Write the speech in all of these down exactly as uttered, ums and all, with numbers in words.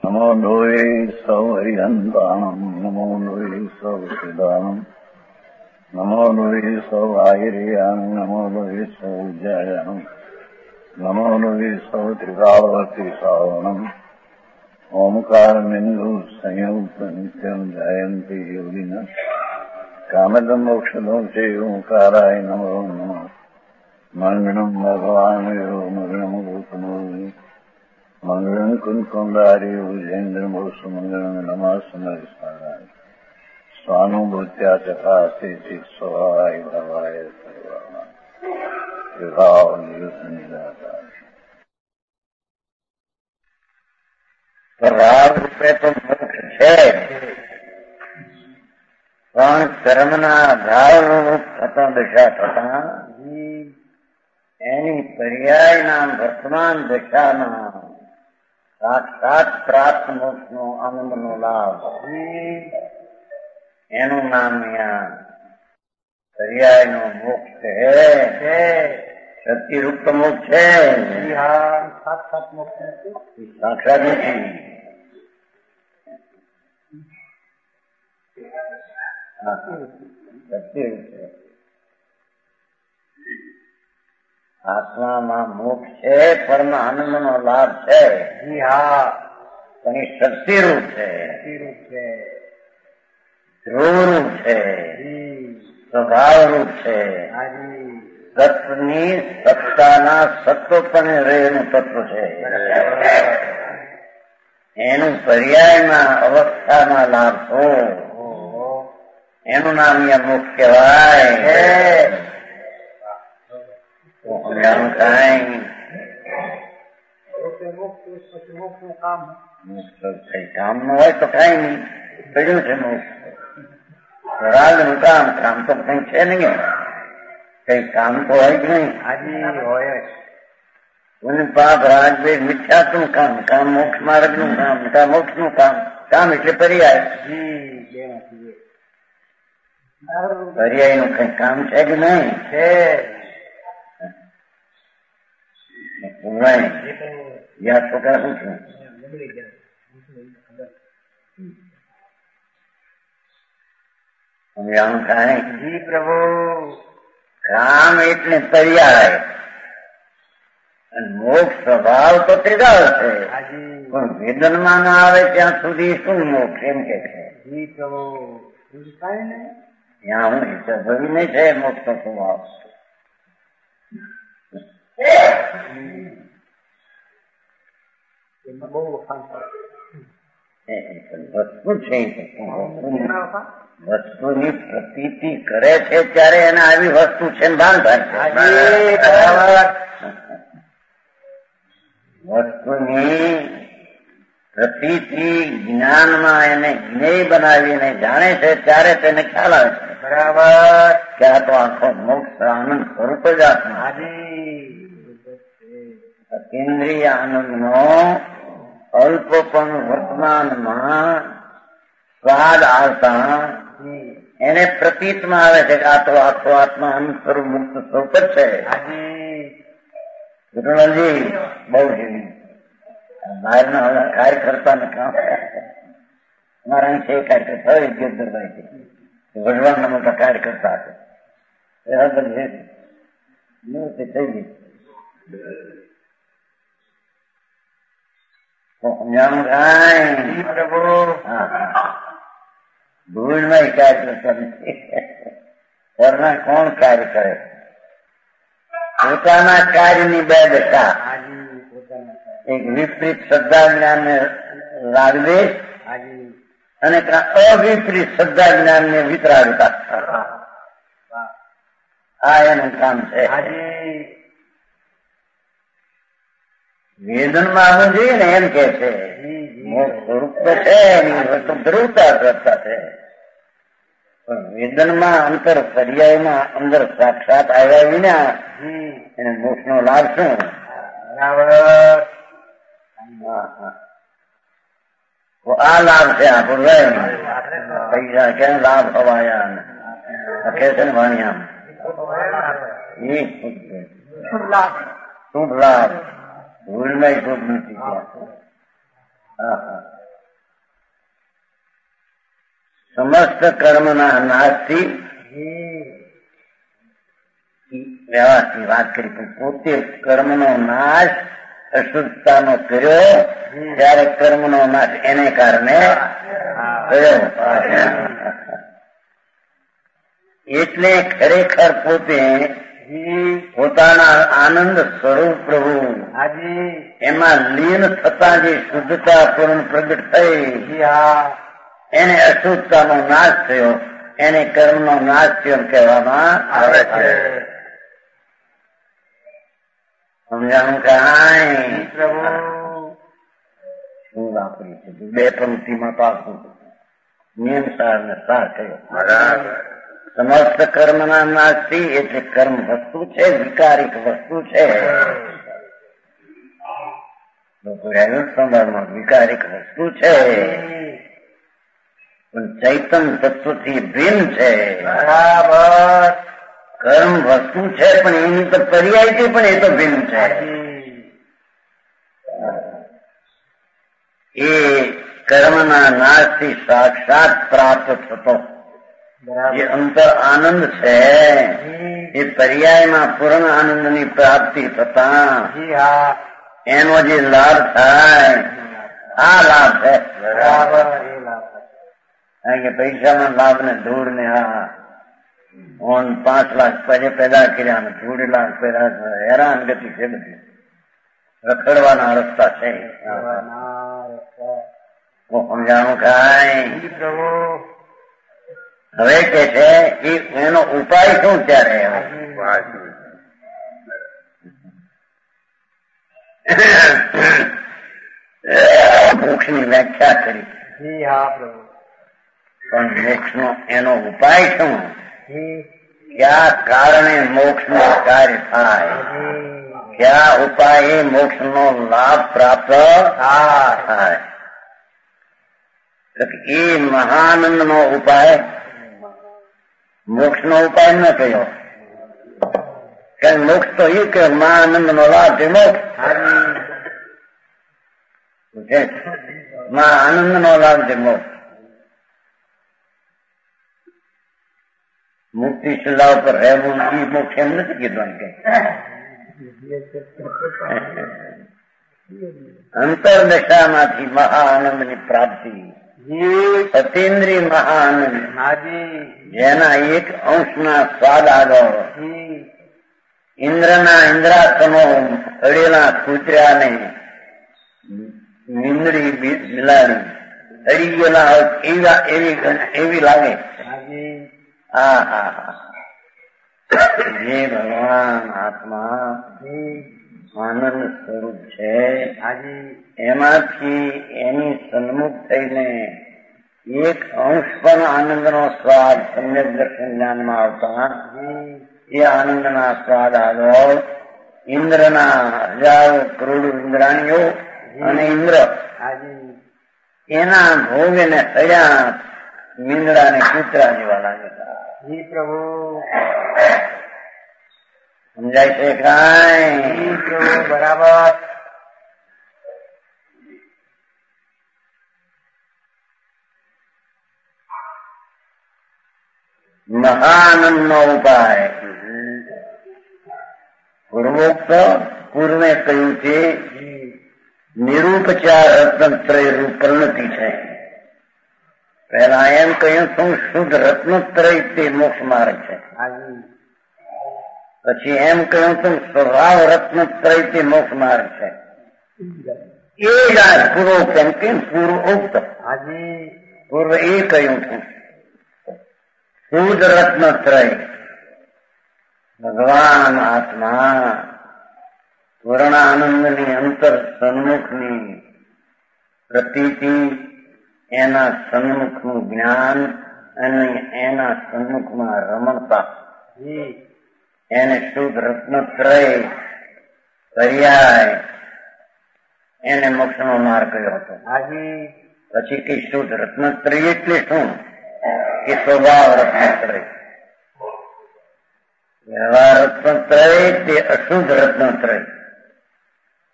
નમો લોહે સૌ હરિહંતાણમ નમો લોહે સૌ સિદ્ધાનમ નમો લોહે સૌ આહિર્યાન નમો લોહે સૌ જયાન નમો લોહે સૌ ત્રિકાળવતી શ્રાવણમ ઓમકાર બિંદુ સંયુક્ત નિત્યમ જયંતિ યોગિન કામદમ મોક્ષદો છે ઓંકારાય નમો નમઃ મંગળમ ભગવાન મંગળમ ગૌતમો મંગળમ કુંકુંડારી ઉજેન્દ્ર મોક્ષ મંગળમ નમાસ્મરાય સ્વાનુભૂત્યા ચકાશે શિક્ષવાય ભવાય સર્વાય વિભાવ નિદાતા ભાવ રૂપે તો મોક્ષ છે, પણ કર્મના ભાવરૂપ થતા દશા થતા એની પર્યાયના વર્તમાન દશામાં સાક્ષાત પ્રાપ્ત મોક્ષનો આનંદનો લાભ એનું નામ અહીંયા પર્યાયનો મોક્ષ છે. શક્તિરૂપ તો મોક્ષ છે, સાક્ષાત મોક્ષ સાક્ષાત નથી. શક્તિરૂપ છે. આત્મામાં મોક્ષ છે, પરમ આનંદનો લાભ છે. જી હા, પણ એ શક્તિરૂપ છે, શક્તિરૂપ છે, ધ્રુવરૂપ છે, સ્વભાવરૂપ છે. સત્વની સત્તાના સત્વ પણ રહેલું તત્વ છે. એનું પર્યાયમાં અવસ્થામાં લાભ થો એનું નામ અહીંયા મોક્ષ કહેવાય. કામ નું હોય તો કઈ નહી, પડ્યું છે મોક્ષ. રાગ નું કામ કામ તો કઈ છે નહીં, કઈ કામ તો હોય જ નહીં. હાજી હોય પુણ્ય પાપ રાગ ભેદ મિથ્યા નું કામ, કામ મોક્ષ માર્ગ નું કામ, કામ મોક્ષ નું કામ. કામ એટલે પર્યાય. પર્યાય નું કઈ કામ છે કે નહીં? છે. યા છોકરા શું છું સમજાણું થાય? જી પ્રભુ. કામ એટલે પર્યાય અને મોક્ષ સ્વભાવ તો ત્રિકાળ છે, પણ વેદનમાં ના આવે ત્યાં સુધી શું મોક્ષ એમ કે છે? જી પ્રભુ. ત્યાં હું ભવી નહીં છે મોક્ષ નો સ્વભાવ. બહુ વસ્તુ છે, વસ્તુની પ્રતીતિ કરે છે ત્યારે એને આવી વસ્તુ છે ભાન થાય. વસ્તુની પ્રતીતિ જ્ઞાનમાં એને જ્ઞેય બનાવીને જાણે છે ત્યારે તેને ખ્યાલ આવે છે. બરાબર. કે આ તો આખો મોક્ષ આનંદ સ્વરૂપ જ આત્મા. ઇન્દ્રિય આનંદ નો અલ્પ પણ વર્તમાનમાં સ્વાદ આવતા એને પ્રતીતમાં આવે છે કે આ તો આખો આત્મા આનંદ સ્વરૂપ મુક્ત સ્વરૂપ જ છે. વિઠ્ઠલજી બહુ જીવી બહારના કાર્ય કરતા ને કામ અમારા છે કાર્ય કરતા વિદ્યુતભાઈ ભગવાનના મોટા કાર્ય કરતા હતા. થઈ ગઈ પ્રભુ. ભૂલમાં કાર્ય કરતા નથી. ઘરના કોણ કાર્ય કરે? પોતાના કાર્યની બે દશા, એક વિપરીત શ્રદ્ધા જ્ઞાન ને રાગદેશ અને અવિપરીત શ્રદ્ધા જ્ઞાન ને વિતરાગતા. આ એનું કામ છે. વેદનમાં આવવું જોઈએ ને એમ કે છે. સ્વરૂપ તો છે એની વસ્તુ ધ્રુવતા કરતા છે, પણ વેદનમાં અંતર પર્યાયમાં અંદર સાક્ષાત આવ્યા વિના એને મોક્ષ નો લાભ શું? બરાબર. આ લાભ છે આ પૂર્વ પૈસા કેમ લાભ હવાયા કે છે ને વાણિયા એ શુભ લાભ. શુભ લાભ ભૂલમાં શુભ નથી. હા હા સમસ્ત કર્મના નાશથી વ્યવહારની વાત કરી પણ પોતે કર્મનો નાશ અશુદ્ધતાનો કર્યો ત્યારે કર્મનો નાશ એને કારણે થયો. એટલે ખરેખર પોતે પોતાના આનંદ સ્વરૂપ પ્રભુ એમાં લીન થતા જે શુદ્ધતા પૂર્ણ પ્રગટ થઈ એને અશુદ્ધતાનો નાશ થયો, એને કર્મનો નાશ થયો કહેવામાં આવે છે. સમજાણું કાંઈ પ્રભુ શું વાપરી છે? બે પંક્તિમાં પાકું નિયમ સાર ને સાર થયો. બરાબર. સમસ્ત કર્મના નાશથી એટલે કર્મ વસ્તુ છે, વિકારિક વસ્તુ છે. સંભાળમાં વિકારિક વસ્તુ છે પણ ચૈતન તત્વથી ભિન્ન છે. બરાબર. કર્મ વસ્તુ છે પણ એની તો પર્યાયથી પણ એ તો ભિન્ન છે. એ કર્મના નાશથી સાક્ષાત પ્રાપ્ત થતો જે અંતર આનંદ છે એ પર્યાયમાં પૂર્ણ આનંદની પ્રાપ્તિ થતા એનો જે લાભ થાય આ લાભ છે. બરાબર. એ લાભ કારણ કે પૈસાના લાભ ને ધૂળ ને આ ઓન પાંચ લાખ પછી પેદા કર્યા ને ધૂળ લાખ પેદા હેરાન ગતિ છે. બધી રખડવાના રસ્તા છે. સમજાણું કાંઈ પ્રભુ? હવે કે છે કે એનો ઉપાય શું? ત્યારે મોક્ષ ની વ્યાખ્યા કરી. પણ મોક્ષ નો એનો ઉપાય શું? કયા કારણે મોક્ષ નું કાર્ય થાય, કયા ઉપાય મોક્ષ નો લાભ પ્રાપ્ત થાય? એ મહાનંદ નો ઉપાય મોક્ષ નો ઉપાય ન કયો. કારણ મોક્ષ તો એ કે મહાનંદ નો લાભ છે મોક્ષ. મહાનંદ નો લાભ છે મોક્ષ. મુક્તિ શિલા ઉપર રહેવું એ મોક્ષ એમ નથી કીધું. કે અંતરદશામાંથી મહાઆનંદ ની પ્રાપ્તિ, અતીન્દ્રિય મહાઆનંદ જેના એક અંશના સ્વાદ આગળ ઇન્દ્રના ઇન્દ્રાસનો અડેલા કૂતર્યાને નીંદડી મિલાડી અડી ગયેલા એવા એવી એવી લાગે. હા હા હા. જે ભગવાન આત્મા આનંદ સ્વરૂપ છે એમાંથી એની સન્મુખ થઈને એક અંશ પણ આનંદનો સ્વાદ સમ્યક દર્શન જ્ઞાનમાં આવતા એ આનંદના સ્વાદ આગળ ઇન્દ્રના હજારો કરોડો ઇન્દ્રાણીઓ અને ઇન્દ્ર એના ભોગને થયા મીંદડા ને કૂતરા જેવા લાગેલા. પ્રભુ સમજાય છે કાંઈ? પ્રભુ બરાબર. મહાનંદ નો ઉપાય પૂર્વોક્ત પૂર્વે કહ્યું છે નિરૂપચાર રત્નત્રય રૂપ પ્રણતિ છે. પહેલા એમ કહ્યું શું શુદ્ધ રત્નત્રય તે મોક્ષ માર્ગ છે. પછી એમ કહ્યું તું સ્વભાવ રત્નત્રય તે મોક્ષ માર્ગ છે. એ જ આ પૂર્વોક્ત એમ કે પૂર્વોક્ત પૂર્વ એ કહ્યું હતું શુદ્ધ રત્નત્રય ભગવાન આત્મા પૂર્ણ આનંદની અંતર સન્મુખની પ્રતીતિ, એના સન્મુખનું જ્ઞાન અને એના સન્મુખમાં રમણતા એને શુદ્ધ રત્નત્રય પર્યાય એને મોક્ષનો માર્ગ કર્યો હતો. પછી કે શુદ્ધ રત્નત્રય એટલે શું? કે સ્વભાવ રત્નત્રય. વ્યવહાર રત્નત્રય તે અશુદ્ધ રત્નત્રય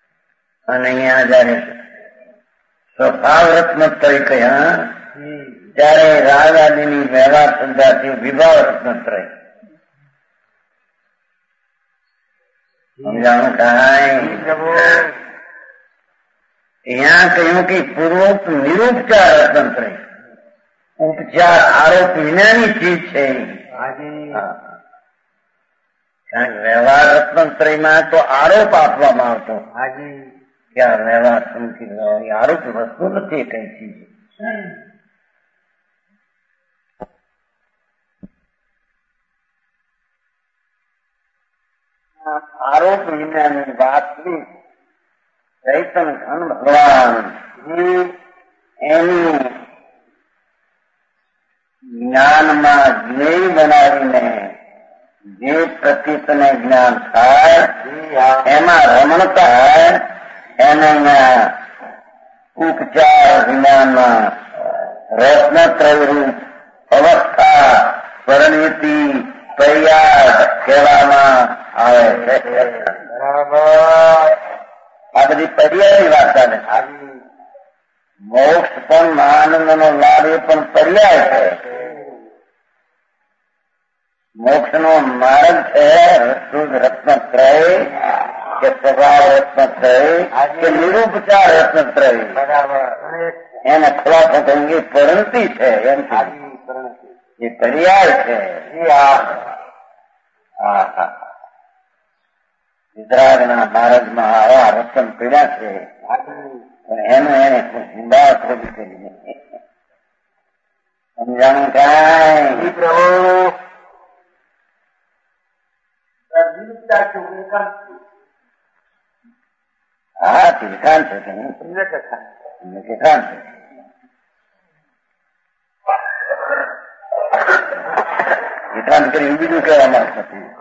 અને અહીંયા જયારે સ્વભાવ રત્નત્રય કયા ત્યારે રાગ આદિની વ્યવહાર સંધાથી વિભાવ રત્નત્રય સમજાણું કાંઈ यहाँ कहूं कि पूर्वोक्त निरूपचार रत्नत्रय उपचार आरोप विनानी चीज है। व्यवहार रत्नत्रय में तो आरोप आपवामां आवतो क्या व्यवहार समझी लो आरोप वस्तु नहीं कई चीज आरोप विनानी वास्तविक चैतन घन भगवान एनी ज्ञान में ज्ञेय बनावीने जे प्रतीत ने ज्ञान थाय एमा रमणता है एने उपचार विज्ञान रत्नत्रय रूप अवस्था परिणति पर्याय कहेवामां आवे छे। आ बधी पर्यायनी વાત ચાલે છે। મોક્ષ પણ આનંદનો લાભ એ પણ પર્યાય છે। મોક્ષનો માર્ગ છે શુદ્ધ રત્નત્રય કે સ્વભાવ રત્નત્રય કે નિરૂપચાર રત્નત્રય એને ખુલાસો કહેંगे પરિણતિ છે એમ એ પર્યાય છે। હા હા વિતરાગના માર્ગમાં આવા રતન પીડા છે એનું એને હિંબાળ ખોટી કરી સમજાણું કાંઈ પ્રભુ હા તિરખાન છે તિરખાન છે તિરખાન કરી બીજું કહેવા માંગતો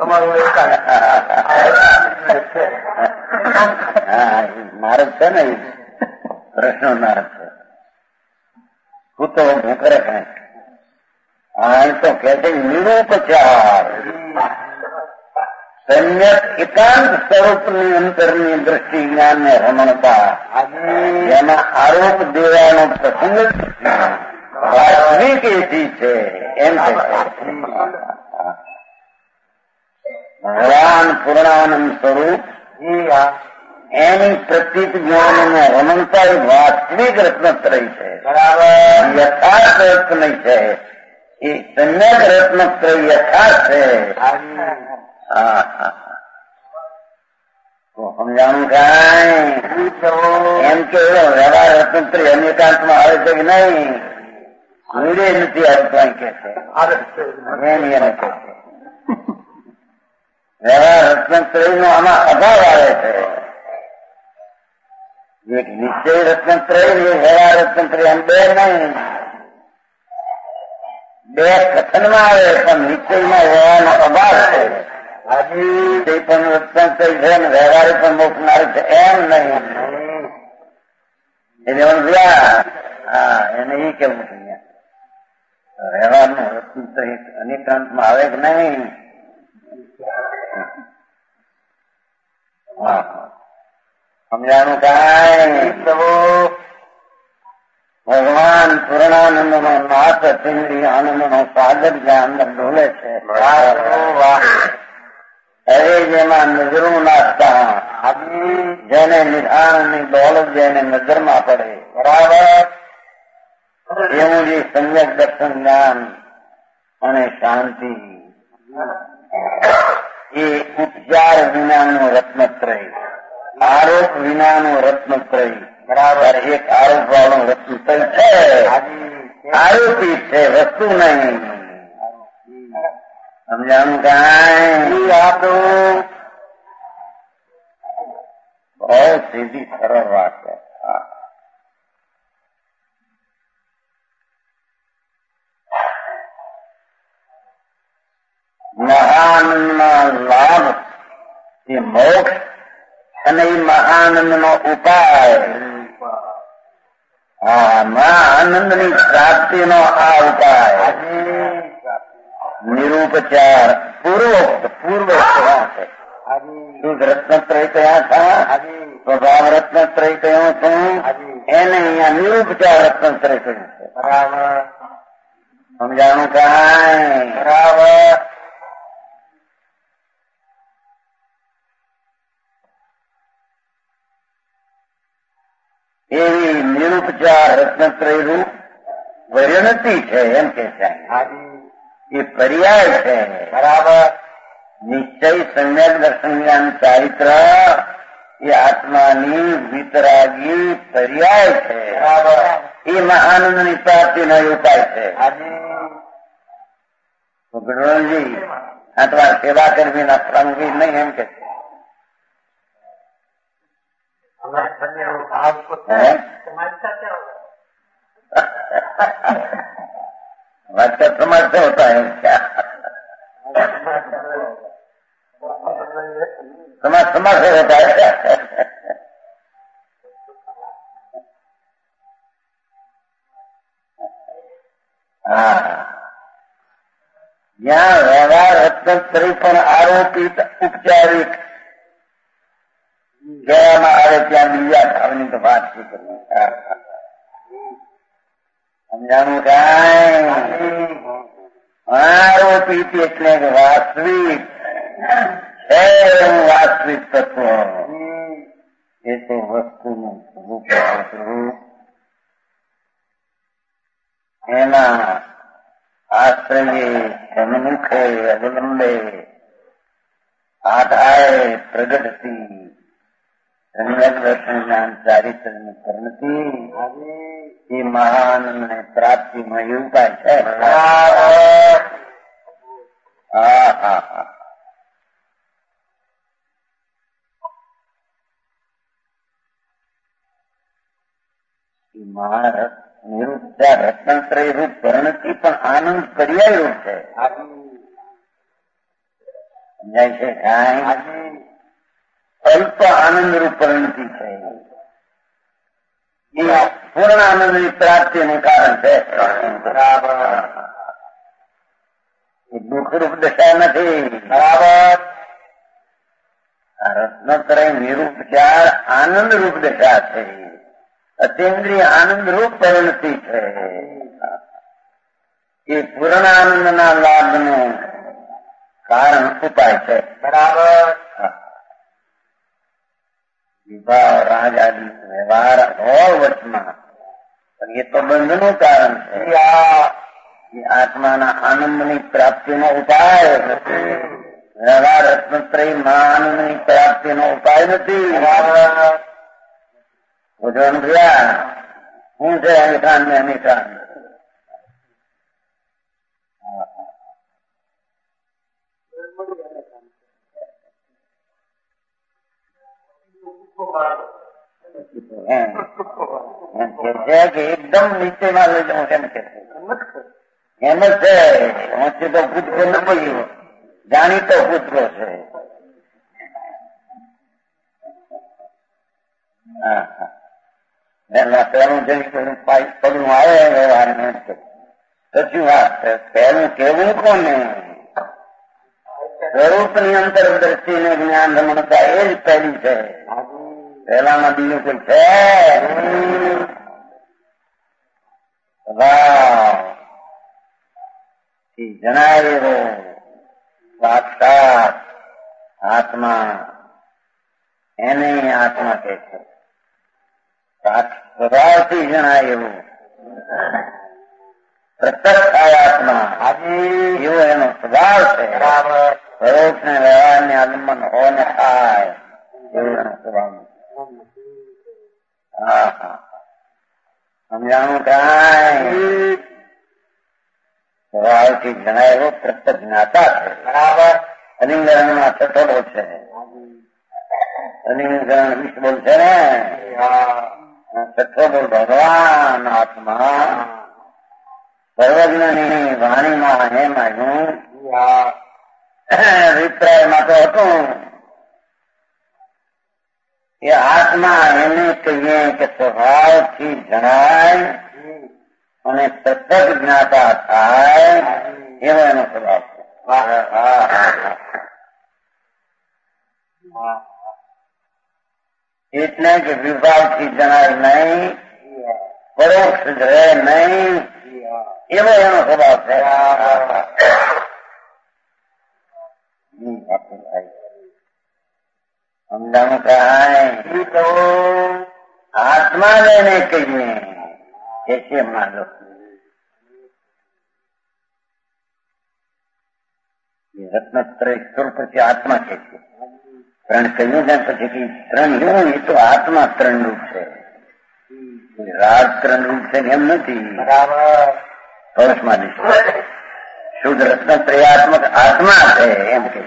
માર્ગ છે ને પ્રશ્નો માર્ગ છે હું તો હું કરે કઈ આ તો કે છે નિરૂપચાર સમ્યક એકાંત સ્વરૂપની અંતરની દ્રષ્ટિ જ્ઞાન ને રમણતા એમાં આરોપ દેવાનો પ્રસંગ વાસ્તવિક એથી છે એમ છે ભગવાન પૂર્ણાનંદ સ્વરૂપ એની પ્રતીત જ્ઞાન ને રમણતા એ વાસ્તવિક રત્નત્રય છે યથાર્થ રત્નય છે એ સમ્યક રત્નત્રય યથાર્થ છે। હા હા સમજાણું કાંઈ એમ કે વ્યવહાર રત્નત્રય અનેકાંતમાં આવે છે કે નહીં મૂળે નથી આવતું કે છે એમ એને કહે છે વ્યવહાર રત્નત્રય નો આમાં અભાવ આવે છે। એક નિશ્ચય રત્નત્રય ને વ્યવહાર રત્નત્રય એમ બે નહીં બે કથનમાં આવે પણ નિશ્ચયમાં વ્યવહારનો અભાવ છે। નિશ્ચય પણ રત્નત્રય છે ને વ્યવહાર પણ મોકનાર છે એમ નહીં એટલે સમજ્યા હા એને એ કેવું છે વ્યવહારનું રત્નત્રય અનેકાંતમાં આવે કે નહીં સમજાણું કાંઈ ભગવાન પૂર્ણાનંદ નો નાથ ચિંડી આનંદ નો સાગર જ્યાં અંદર ડોલે છે હવે જેમાં નજરું નાખતા જેને નિધાનની દોલત જેને નજરમાં પડે બરાબર એવું જે સમ્યક દર્શન જ્ઞાન અને શાંતિ એ ઉપચાર વિનાનું રત્નત્રય આરોપ વિનાનું રત્નત્રય બરાબર એક આરોપ વાળું રત્નત્રય છે આરોપી છે વસ્તુ નહીં સમજાણું કાંઈ આપણું બહુ સીધી સરળ વાત છે। મહાનંદનો લાભ એ મોક્ષ અને એ મહાનંદનો ઉપાય હા મહાનંદની પ્રાપ્તિનો આ ઉપાય નિરૂપચાર પૂર્વોક્ત પૂર્વ છે। શુદ્ધ રત્નત્રય કયા હતા સ્વભાવ રત્નત્રય કયો છું એને અહીંયા નિરૂપચાર રત્નત્રય કહ્યું છે બરાબર સમજાણું કાંઈ બરાબર. એવી નિરુપચાર રત્નત્રય રૂપ પરિણતિ છે એમ કે છે. એ પર્યાય છે. બરાબર. નિશ્ચય સમ્યક દર્શન જ્ઞાન ચારિત્ર એ આત્માની વિતરાગી પર્યાય છે. બરાબર. એમાં આનંદની પ્રાપ્તિનો ઉપાય છે. ગણોજી આ તમારા સેવા કર્મીના પ્રંગી નહીં એમ કે बच्चा समाज से होता है क्या? समाज समाज से होता है क्या? हाँ, यहाँ व्यवहार रत्नत्रय पर आरोपित उपचारिक કહેવામાં આવે ત્યાં બીજા ભાવની તો વાત શું કરવી? સમજાણું કાંઈ? આરોપિત એટલે વાસ્તવિક છે એવું વાસ્તવિક તત્વ એ તો વસ્તુનું સ્વરૂપ સ્વરૂપ એના આશ્રયે સન્મુખે અવલંબે આધારે પ્રગટતી સમ્યક દર્શન જ્ઞાન ચારિત્રની પરિણતિ એ મહાન ને પ્રાપ્તિનો ઉપાય છે. હા હા હા મહારથ નિરુપચાર રત્નત્રય રૂપ પરિણતિ પણ આનંદ પર્યાય રૂપ છે. સમજાય છે કાંઈ? અલ્પ આનંદ રૂપ પરિણતિ છે. એ પૂર્ણ આનંદની પ્રાપ્તિનું કારણ છે. બરાબર. એ દુઃખ રૂપ દશા નથી. બરાબર. રત્નત્રય નિરૂપચાર આનંદ રૂપ દશા છે. અતિન્દ્રિય આનંદ રૂપ પરિણતિ છે. એ પૂર્ણ આનંદના લાભનું કારણ ઉપાય છે. બરાબર. વિભાવ રાજ આદિ વ્યવહાર હોય વચમાં પણ એ તો બંધનું કારણ છે. એ આત્માના આનંદની પ્રાપ્તિનો ઉપાય નથી. વ્યવહાર રત્નત્રયમાં આનંદની પ્રાપ્તિનો ઉપાય નથી. ભોજન થયા શું છે અનિકાન ને અનિકાન એકદમ નીચેમાં લઈ જવું કેમ કે એમ જ છે. ઊંચી તો કૂદકો નથી, જાણીતો કૂદકો છે. હા હા એના પહેલું જઈ પગલું આવે વ્યવહાર સાચી વાત છે. પહેલું કેવું કોને સ્વરૂપની અંતર દ્રષ્ટિને જ્ઞાન રમણતા એ જ પહેલી છે. પહેલામાં બીજું કોઈ છે? જણાય એવો સાક્ષાત આત્મા એને આત્મા કહે છે. સ્વભાવથી જણાય એવું પ્રત્યક્ષ થાય આત્મા એવો એનો સ્વભાવ છે. સ્વરૂપ ને વ્યવહાર ને આલંબન હો ને થાય એવું એનો સ્વભાવ. હા હા સમજાણું કાંઈ? સ્વભાવથી જણાય એવો પ્રત્યક્ષ જ્ઞાતા છે. બરાબર. અલિંગરણમાં છઠ્ઠો છે. અલિંગરણ વીસ બોલ છે ને. છઠ્ઠો બોલ ભગવાન આત્મા સર્વજ્ઞની વાણીમાં હેમ આવ્યું. અભિપ્રાયમાં તો હતું એ આત્મા એને કહીએ કે સ્વભાવથી જણાય અને પ્રત્યક્ષ જ્ઞાતા થાય એવો એનો સ્વભાવ છે. એટલે કે વિભાવથી જણાય નહીં, પરોક્ષ રહે નહીં, એવો એનો સ્વભાવ છે. સમજાણું કાંઈ તો આત્મા લેને કહીએ कैसे मानो रत्नत्रय स्वरूप से आत्मा कैसे त्रण कहूँ जाए પછી कि ત્રણ એવું એ તો આત્મા ત્રણ રૂપ છે. રાગ ત્રણ રૂપ છે એમ નથી. બરાબર પરસમાં શુદ્ધ રત્નત્રયાત્મક આત્મા છે એમ કે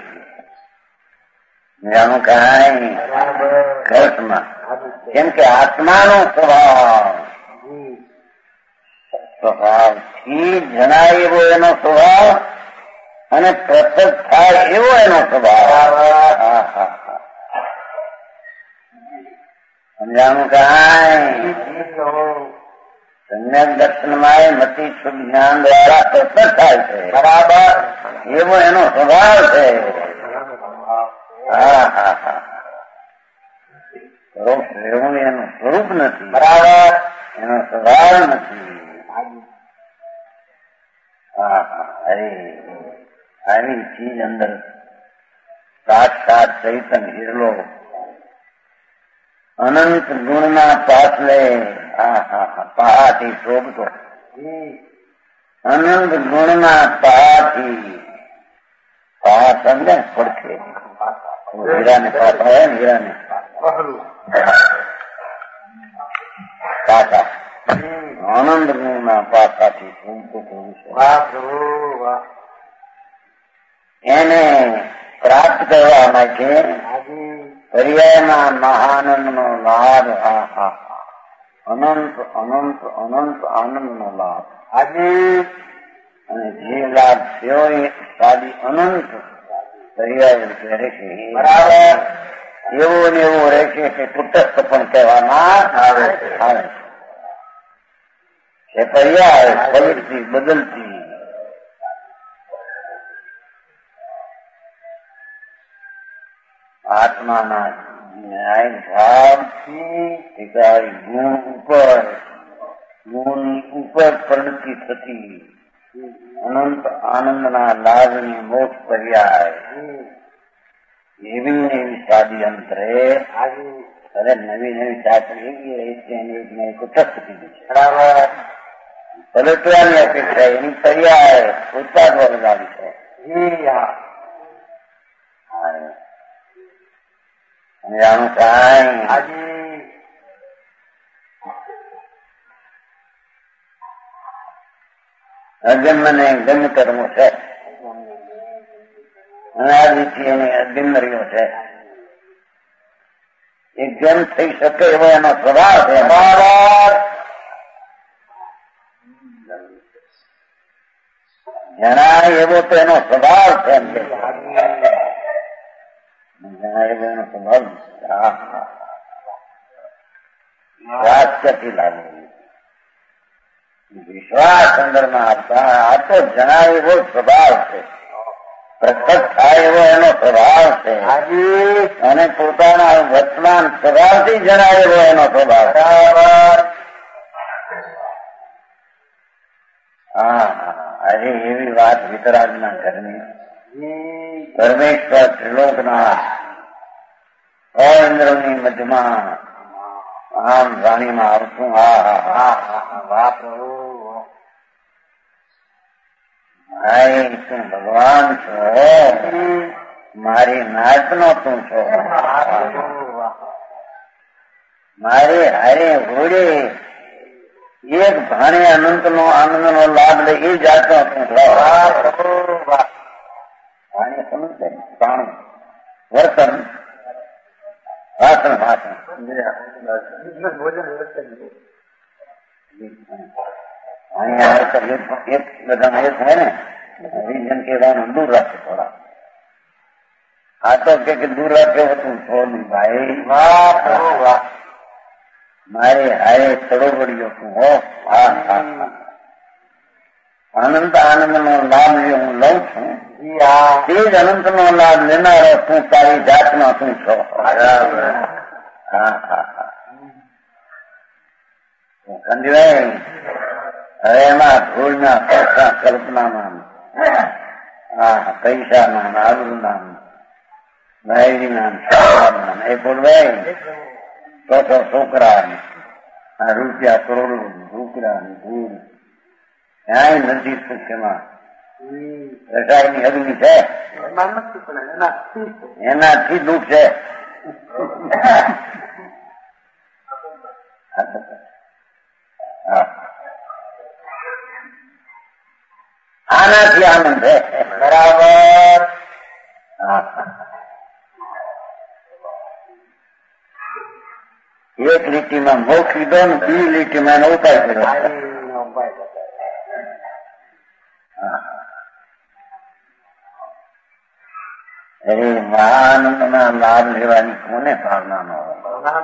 જાણું કાંઈ કલ્પમાં કેમ કે આત્માનો સ્વભાવ સ્વભાવથી જણાય એવો એનો સ્વભાવ અને પ્રત્યક્ષ થાય એવો એનો સ્વભાવ. સમજાણું કાંઈ સમ્યક દર્શનમાં મતિ શુદ્ધ જ્ઞાન દ્વારા પ્રત્યક્ષ થાય છે. બરાબર એવો એનો સ્વભાવ છે. હા હા હા એવું એનું સ્વરૂપ નથી. બરાબર એનો સ્વભાવ નથી. હા હા અરે આવી ચીજ અંદર સાક્ષાત ચૈતન હિરલો અનંત ગુણના પાછલે હા હા હા પહાથી શોભતો અનંત ગુણના પહાથી પહા સમજે પડખે હીરાને પાછા હોય ને હીરાને પાછા આનંદ ગુણના પાછાથી એને પ્રાપ્ત કરવા માટે પર્યાયના મહાનંદ નો લાભ હા હા અનંત અનંત અનંત આનંદ નો લાભ આજે અને જે લાભ થયો એ સાદી અનંત પર્યાય રૂપે રહેશે. બરાબર એવો ને એવો રહેશે કે તટસ્થ પણ કહેવામાં આવે આવે એ પર્યાય પલટતી બદલતી આત્માના ન્યાય ભાવથી ગુણ ઉપર ગુણ ઉપર પરિણતિ થતી અનંત આનંદના લાભની મોક્ષ પર્યાય એવી ને એવી સાદી અંતરે અરે નવી નવી ચાકરી એવી કુટસ્થ કીધી છે. બરાબર પલટવાની અપેક્ષા એની પર્યાય ઉત્પાદવા લગાવી છે. જાણું કાંઈ અજન્મ ને ગમ્ય કર્મો છે અને આ રીતે એની અજન્મ રહ્યો છે. એ જેમ થઈ શકે એવો એનો સ્વભાવ છે. બરાબર જણાય એવો તો એનો સ્વભાવ છે. જણાય એવો એનો સ્વભાવ વાક્યથી લાગે વિશ્વાસ અંદરમાં આપતા આ તો જણાય એવો સ્વભાવ છે. પ્રગટ થાય એવો એનો સ્વભાવ છે અને પોતાના વર્તમાન સ્વભાવથી જણાય એવો એનો સ્વભાવ. બરાબર હા આજે એવી વાત વિતરાગના ઘરની પરમેશ્વર ત્રિલોકના ઇન્દ્રની મધ્યમાં આમ વાણીમાં આવતું હા હા હા વાહ પ્રભુ ભાઈ તું ભગવાન છો મારી નાતનો તું છો મારી હારે ઘોડે એક ભાણે અનંત નો આનંદ નો લાભ લે એ જાતનો તું છો. ભાણે સમજે પ્રાણ વર્તન ભાષણ ભાષણ અહીંયા એક બધા એક હોય ને રીજન કહેવાનું દૂર રાખે થોડા આ તો કે દૂર રાખ્યો હતું થોડું ભાઈ વાહ વાહ મારે હારે સરોવરીઓ તું હો હા હા હા અનંત આનંદ નો લાભ જે હું લઉં છું તે જ અનંત નો લાભ લેનારો તું તારી જાતનો તું છો. બરાબર હા હા હા સમજવાય હવે એમાં ભૂલના પૈસા કલ્પનામાં આ પૈસાના આબરૂના ભાઈના નામ એ બોલવાય તો તો છોકરા રૂપિયા કરોડો છોકરા ભૂલ ક્યાંય નથી સુખમાં રસાયની અગ્નિ છે એનાથી દુઃખ છે. આનાથી આનંદ છે. બરાબર. એક લીટીમાં મોક્ષ લીધો ને બીજી લીટીમાં એનો ઉપાય કર્યો. અરે આનંદ ના લાભ લેવાની કોને ભાવના ન હોય.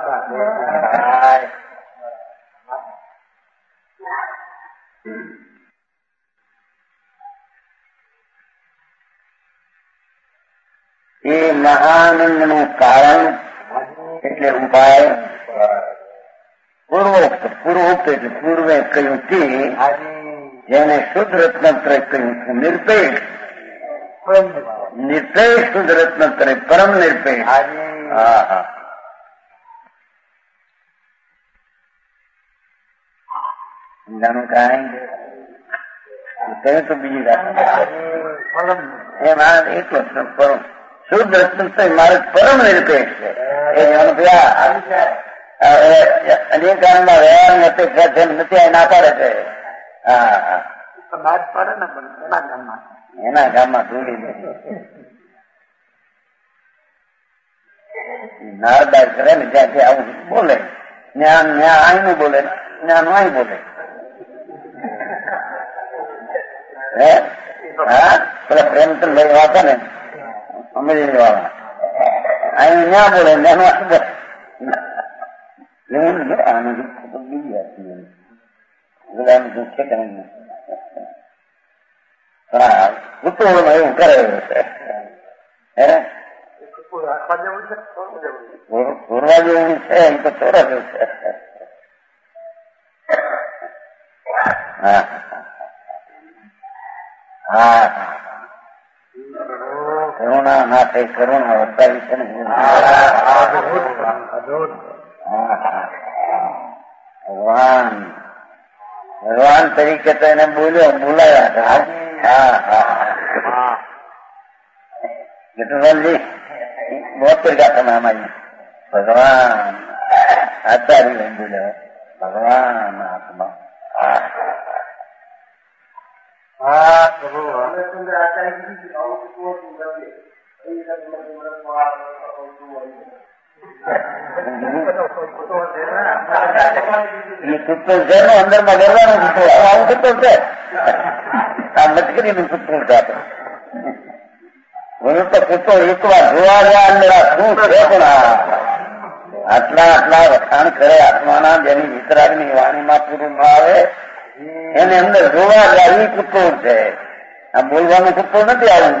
એ મહાનંદ નું કારણ એટલે ઉપાય પૂર્વોક્ત. પૂર્વોક્ત એટલે પૂર્વે કહ્યું તે જેને શુદ્ધ રત્નત્રય કહ્યું છે નિરપેક્ષ. નિરપેક્ષ શુદ્ધ રત્નત્રય પરમ નિરપેક્ષ. હા હા જાણું કાંઈ કહ્યું તો બીજી વાત એમાં એટલો પરમ શુદ્ધ રત્નત્રય મારે પરમ નિરપેક્ષ છે. એ અનેક કાળમાં રહેવાની અપેક્ષા છે નથી ના પાડે છે. હા હા એના ગામમાં ધૂળી નથી. નારદાર કરે ને જ્યાંથી આવું બોલે જ્ઞાન ન્યા આઈનું બોલે જ્ઞાન અહીં બોલે. હે હા પેલા પ્રેમચંદ ભાઈ વાતા ને અમરેલી વાળા અહીં ન્યા બોલે જ્ઞાન વાંચ બોલે. આનું બીજી વાત ગુલામ દુઃખ છે કઈ હા કુતુહળમાં એવું કરે છે. હે પૂરવા જેવું છે એમ તો ચોરા જેવું છે. હા હા કરુણા ના થઈ કરુણા વર્તાવી છે ને. ભગવાન ભગવાન તરીકે તો એને બોલ્યો બોલાયા હતા. હા હા ગીતુલાલજી બોતેર ગાતા નામાજી ભગવાન આચાર્ય લઈને બોલ્યો ભગવાન આત્મા. હા પ્રભુ કુત્તોલ છે ને અંદર માં ગરવાનું કુત્તોલ આવું કુત્તોલ છે. આ મચકરી નું કુત્તોલ છે. હું તો કુત્તોલ એક વાર જોવા ગયા અંદર શું છે પણ આટલા આટલા વખાણ કરે આત્માના જેની વિતરાગની વાણીમાં પૂરું ના આવે એને અંદર જોવા ગયા એ કુત્તોલ છે. આ બોલવાનું કુત્તોલ નથી આવું.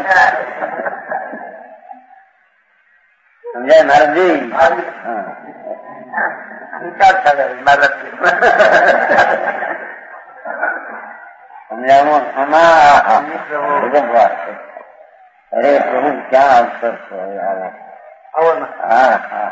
સમજાય નારદજી? સમજાવું આમાં અરે પ્રભુ ક્યાં અવસર છે. હા હા હા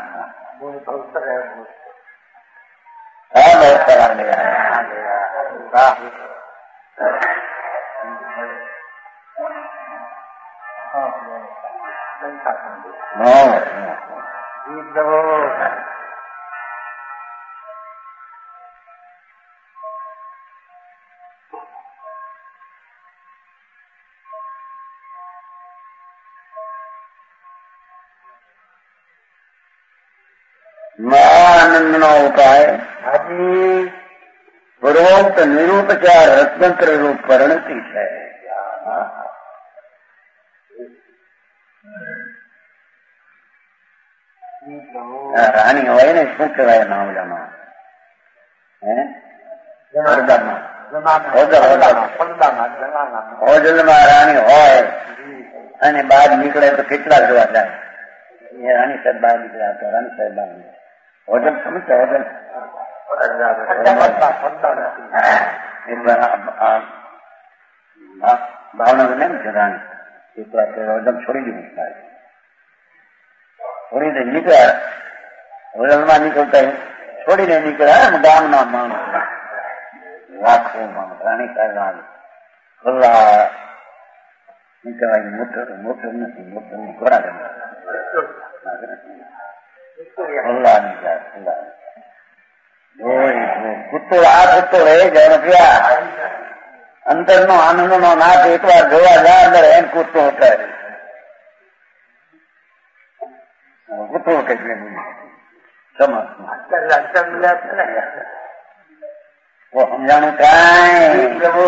મહાનંદ નો ઉપાય પૂર્વોક્ત નિરૂપચાર રત્નત્ર રૂપ પરિણતિ છે. રાણી હોય ને શું કહેવાય નામ જમા હોજલમાં રાણી હોય અને બહાર નીકળે તો કેટલા જોવા જાય. એ રાણી સાહેબ બહાર નીકળ્યા તો રાણી સાહેબ બહાર નીકળ્યા હોટલ સમજતા હોટલ ભાવનગર ને જગાણી એકદમ છોડી દીધું છોડી દે નીકળ્યા હોટલમાં નીકળતા છોડીને નીકળ્યા ગામના માણસ લાખો માણસ રાણી કાઢ ખુલ્લા નીકળવાય મોટર મોટર નથી મોટર ની ઘોડા ખુલ્લા નીકળ્યા ખુલ્લા કુત્તો આ કુત્તો રહે ગયા અંતર નો આનંદ નો નાથ એક વાર જોવા જાય અંદર એમ કૂદતો હતા કૂદતો કેટલે સમજાણું કઈ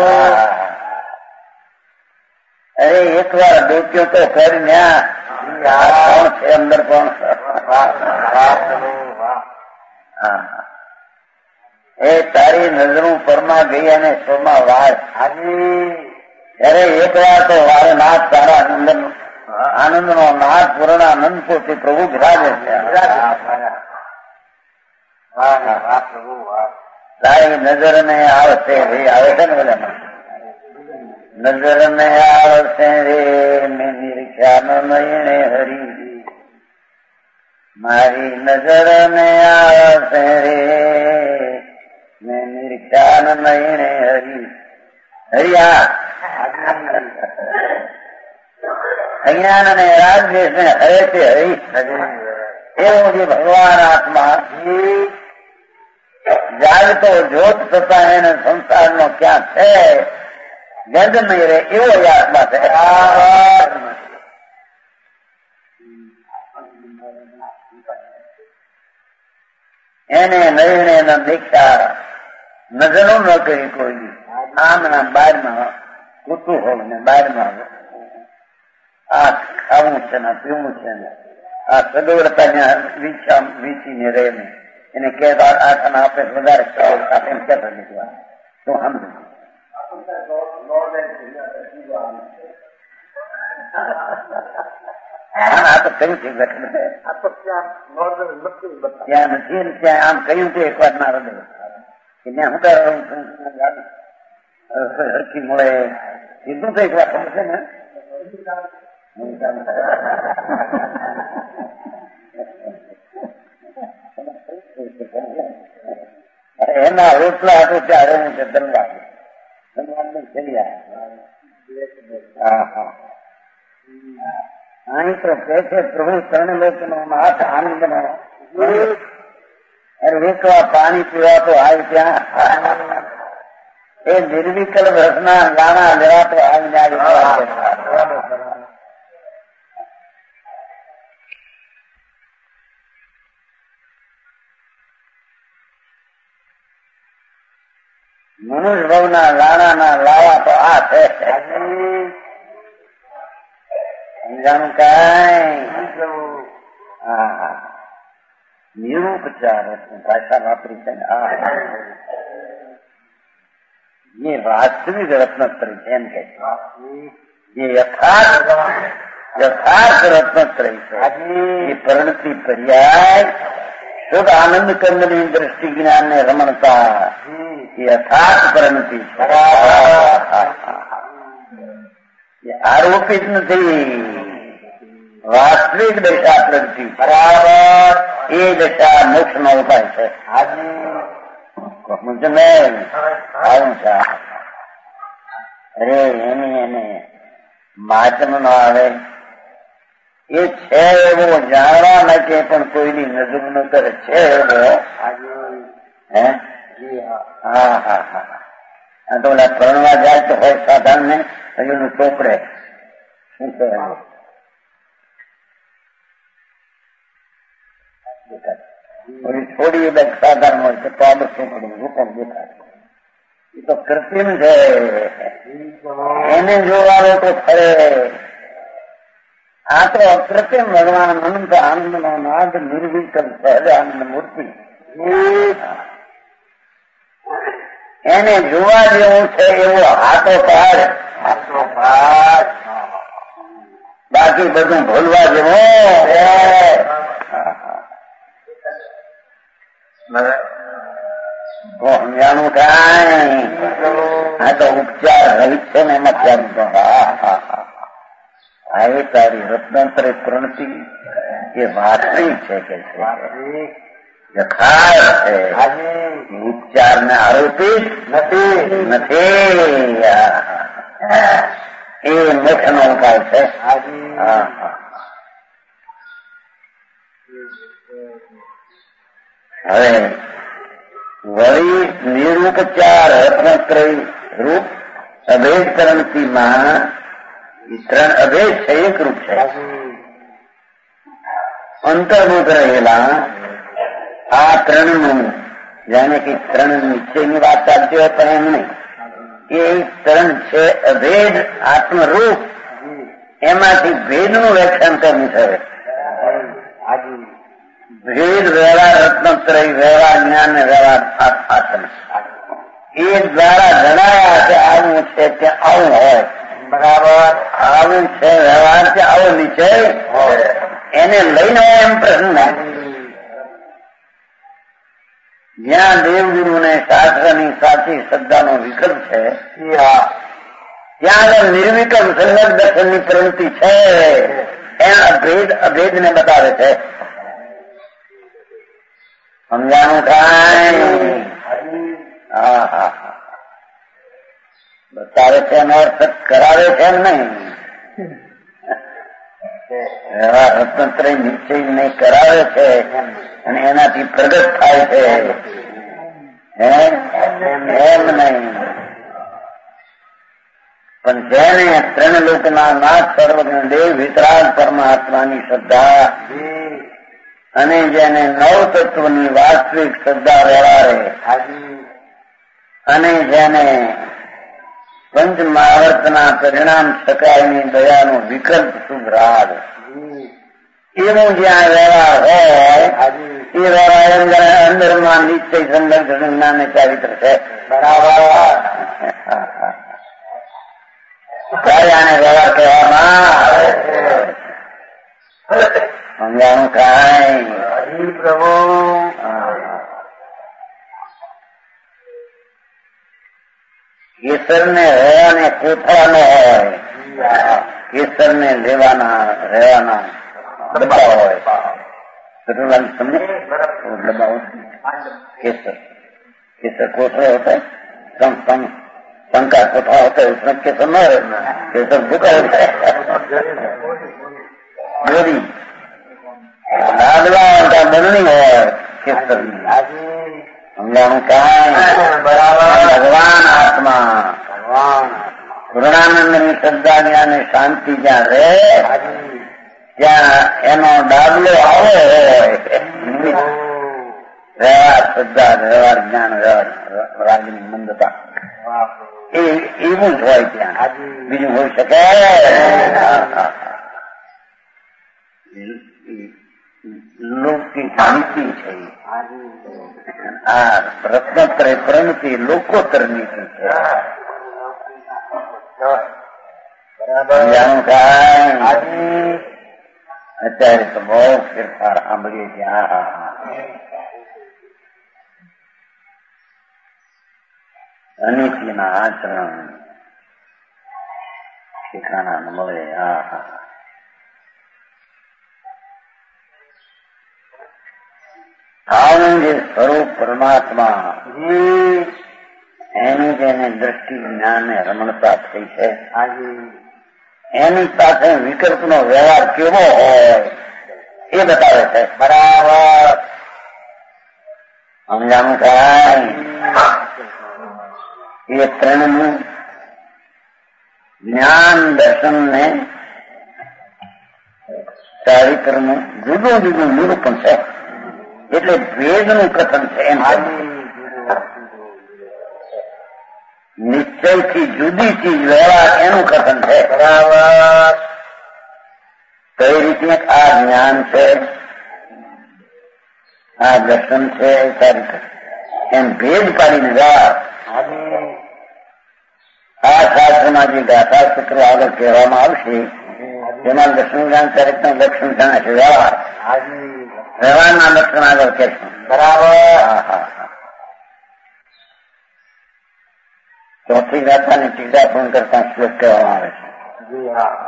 અરે એક વાર ડોક્યો તો કરી ન્યા છે અંદર પણ એ તારી નજરું પરમાં ગઈ અને સોમાં વાળ અરે એક વાર તો વારે નાથ તારા આનંદ આનંદ નો નાથ પૂર્ણાનંદ પોતે પ્રભુ બિરાજે તારી નજર ને આવશે રે આવે છે ને બધા નજર ને આવશે રે મેં નિરીક્ષા નયણે હરી મારી નજર ને આવશે રે મેં નિરીક્ષા નયણે હરી હરિયા અજ્ઞાન અને રાજદેશ ને હરે છે હરી એવું જે ભગવાન આત્મા જાગતો જોત થતા એને સંસાર નો ક્યાં છે ગંધ નહીં રહે એવો એ આત્મા છે એને નયણે ન દીક્ષા નજરો ન કરી કોઈ આમના બારમાં કૂતું હોવ ને બારમાં આ ખાવું છે ને પીવું છે ને આ સગવડતા વીછા વીચીને રહે ને એને કે આખાના આપે વધારે આપે એમ કહેતા લીધું શું સમજુ આ તો કયું છે ત્યાં નથી ને ત્યાં આમ કહ્યું છે એક વાર ના હૃદય કે ત્યાં શું હરખી મળે કીધું તો એક વાર ખબર છે ને એના રોટલા હતું ત્યારે હું છે ધનવાદ ધનવાદ ને ચડ્યા અહીં તો કે છે પ્રભુ ત્રણ લોક નો નાથ આનંદ નો વેચવા પાણી પીવા તો આવી ત્યાં એ નિર્વિકલ્પ રસના ગાણા લેવા તો આવીને આવી મનુષ્ય ભાવના લાણાના લાવા તો આ છે સમજાણું કઈ નિરૂપચાર ભાષા વાપરી છે ને આ એ વાસ્તવિક રત્નત્રય છે એમ કે જે યથાર્થ યથાર્થ રત્નત્રય છે એ પરિણતિ પર્યાય શુદ્ધ આનંદ કંદની દ્રષ્ટિ જ્ઞાન ને રમણતા યથાર્થ પરિણતિ છે આરોપિત નથી વાસ્તવિક દશા પ્રગતિ બરાબર એ દશા મોક્ષ નો ઉપાય છે આવું છે અરે એની એને માચમ નો આવે એ છે એવો જાણવા માટે પણ કોઈની નજર ન કરે છે એવો હે હા હા હા તો ઓલા પરણવા જાય તો હોય સાધારણ ને હજુ ચોપડે શું કહેવાય થોડી બે સાધારણ હોય તો આ બધું રૂપમ દેખાય એ તો કૃત્રિમ છે એને જોવાનું તો ફરે આ તો અકૃત્રિમ ભગવાન અનંત આનંદ નો નાદ નિર્વિકલ્પ સહજ આનંદ મૂર્તિ એને જોવા જેવું છે એવો હાથો પાડ હાથો પાડ બાકી બધું ભૂલવા જેવું તો સમજાણું કાંઈ આ તો ઉપચાર રહિત છે ને એમાં ધ્યાન તો હા હા હા આ એ તારી રત્નાંતરે પ્રણતિ એ વાસ્તવિક છે કે છે યથાર્થ છે ઉપચાર ને આરોપિત નથી નથી એ મોક્ષ નો ઉપાય છે. હવે વળી નિરૂપચાર રત્નત્રય રૂપ અભેદ ક્રાંતિમાં ત્રણ અભેદ છે, એક રૂપ છે. અંતર્ભૂત રહેલા આ ત્રણનું જાણે કે ત્રણ નિશ્ચયની વાત ચાલતી હોય પણ એમ નહીં, એ ત્રણ છે અભેદ આત્મરૂપ, એમાંથી ભેદનું વ્યાખ્યાન કરવું છે. ભેદ વ્યવહાર રત્નત્રય વ્યવહાર જ્ઞાન ને વ્યવહાર આત્મ એ દ્વારા જણાયા કે આવું છે કે આવું હોય. બરાબર, આવું છે વ્યવહાર છે આવો નિશ્ચય એને લઈને હોય એમ પ્રશ્ન. જ્યાં દેવગુરુ ને શાસ્ત્રની સાચી શ્રદ્ધાનો વિકલ્પ છે ત્યાં આગળ નિર્વિકલ્પ સંગત દર્શનની પ્રવૃત્તિ છે. એના અભેદ અભેદ ને બતાવે છે. સમજાણું કાંઈ? હા હા બતાવે છે એનો અર્થ કરાવે છે એમ નહીં. એવા રત્નત્રય નિશ્ચય નહીં કરાવે છે અને એનાથી પ્રગટ થાય છે એમ નહીં. પણ જેને ત્રણ લોકના નાથ સર્વજ્ઞ દેવ વિતરાગ પરમાત્માની શ્રદ્ધા અને જેને નવ તત્વની વાસ્તવિક શ્રદ્ધા વ્યવહારે અને જેને પંચ મહાવર્તના પરિણામ શકાયની દયાનો વિકલ્પ શુભ રાગ એવું જ્યાં વ્યવહાર હોય એ વ્યવહાર અંદરમાં નિશ્ચય સંદર્ભ જ્ઞાન ને ચારિત્ર છે. બરાબર, ત્યારે આને વ્યવહાર કહેવામાં સમજાણું કાંઈ? પ્રભુ કેસર ને રહેવાને કોથળા નો હોય, કેસર ને લેવાના રહેવાના ડબ્બા હોય. તમને ડબ્બા केसर केसर कोठरा होता है, कम कम कम का कोठरा होता है, उसमें केसर न रहना, केसर भूखा होता है। गोरी लाडवा का बननी है केसर समझाणु कहा भगवान आत्मा भगवान પૂર્ણાનંદ ની શ્રદ્ધા જ્ઞાન ને શાંતિ જ્યાં રહે ત્યાં એનો ડાબલો આવો હોય વ્યવહાર શ્રદ્ધા વ્યવહાર જ્ઞાન વ્યવહાર રાગની મંદતા એ એવું જ હોય ત્યાં, બીજું હોઈ શકે? લોકની નીતિ છે આ રત્નત્રય પ્રણતિ લોકોત્તર નીતિ છે. અત્યારે તો બહુ ફેરફાર સાંભળીએ ત્યાં અનિતિના આચરણ ઠેકાણા ન મળે. હા હા આવું જે સ્વરૂપ પરમાત્મા એની જેને દ્રષ્ટિ જ્ઞાન ને રમણતા થઈ છે એની સાથે વિકલ્પનો વ્યવહાર કેવો હોય એ બતાવે છે. બરાબર સમજાણું થાય? એ ત્રણનું જ્ઞાન દર્શન ને ચારિત્રનું જુદું જુદું નિરૂપણ છે, એટલે ભેદનું કથન છે. એમ નિશ્ચયથી જુદી ચીજ વ્યવહાર એનું કથન છે. બરાબર કઈ રીતે આ જ્ઞાન છે, આ દર્શન છે, ચારિત્ર એમ ભેદ પાડીને વ્યવહાર આ શાસ્ત્રમાં જે ગાથા સૂત્રો આગળ કહેવામાં આવશે એમાં દર્શન જ્ઞાન ચારિત્ર લક્ષણ જણાશે. વ્યવહાર વ્યવહારના લક્ષણ આગળ કહેશું. બરાબર હા હા ચોથી ગાથાને ત્રીજા પૂર્ણ કરતા શ્લોક કહેવામાં આવે છે.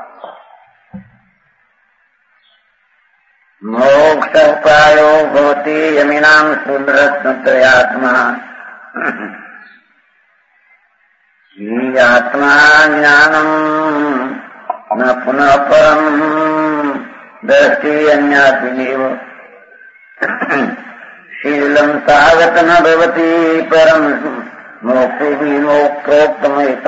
મોક્ષ ઉપાયો ભવતી યમિનામ સુરત્નત્રયાત્મા આત્મા જ્ઞાનમ ન પુનઃ પરમ દ્રષ્ટિ અન્યાદિનેવ શીલમ સાગત ન ભવતી પરમ મોક્ષે વિમોક્તોક્તમયત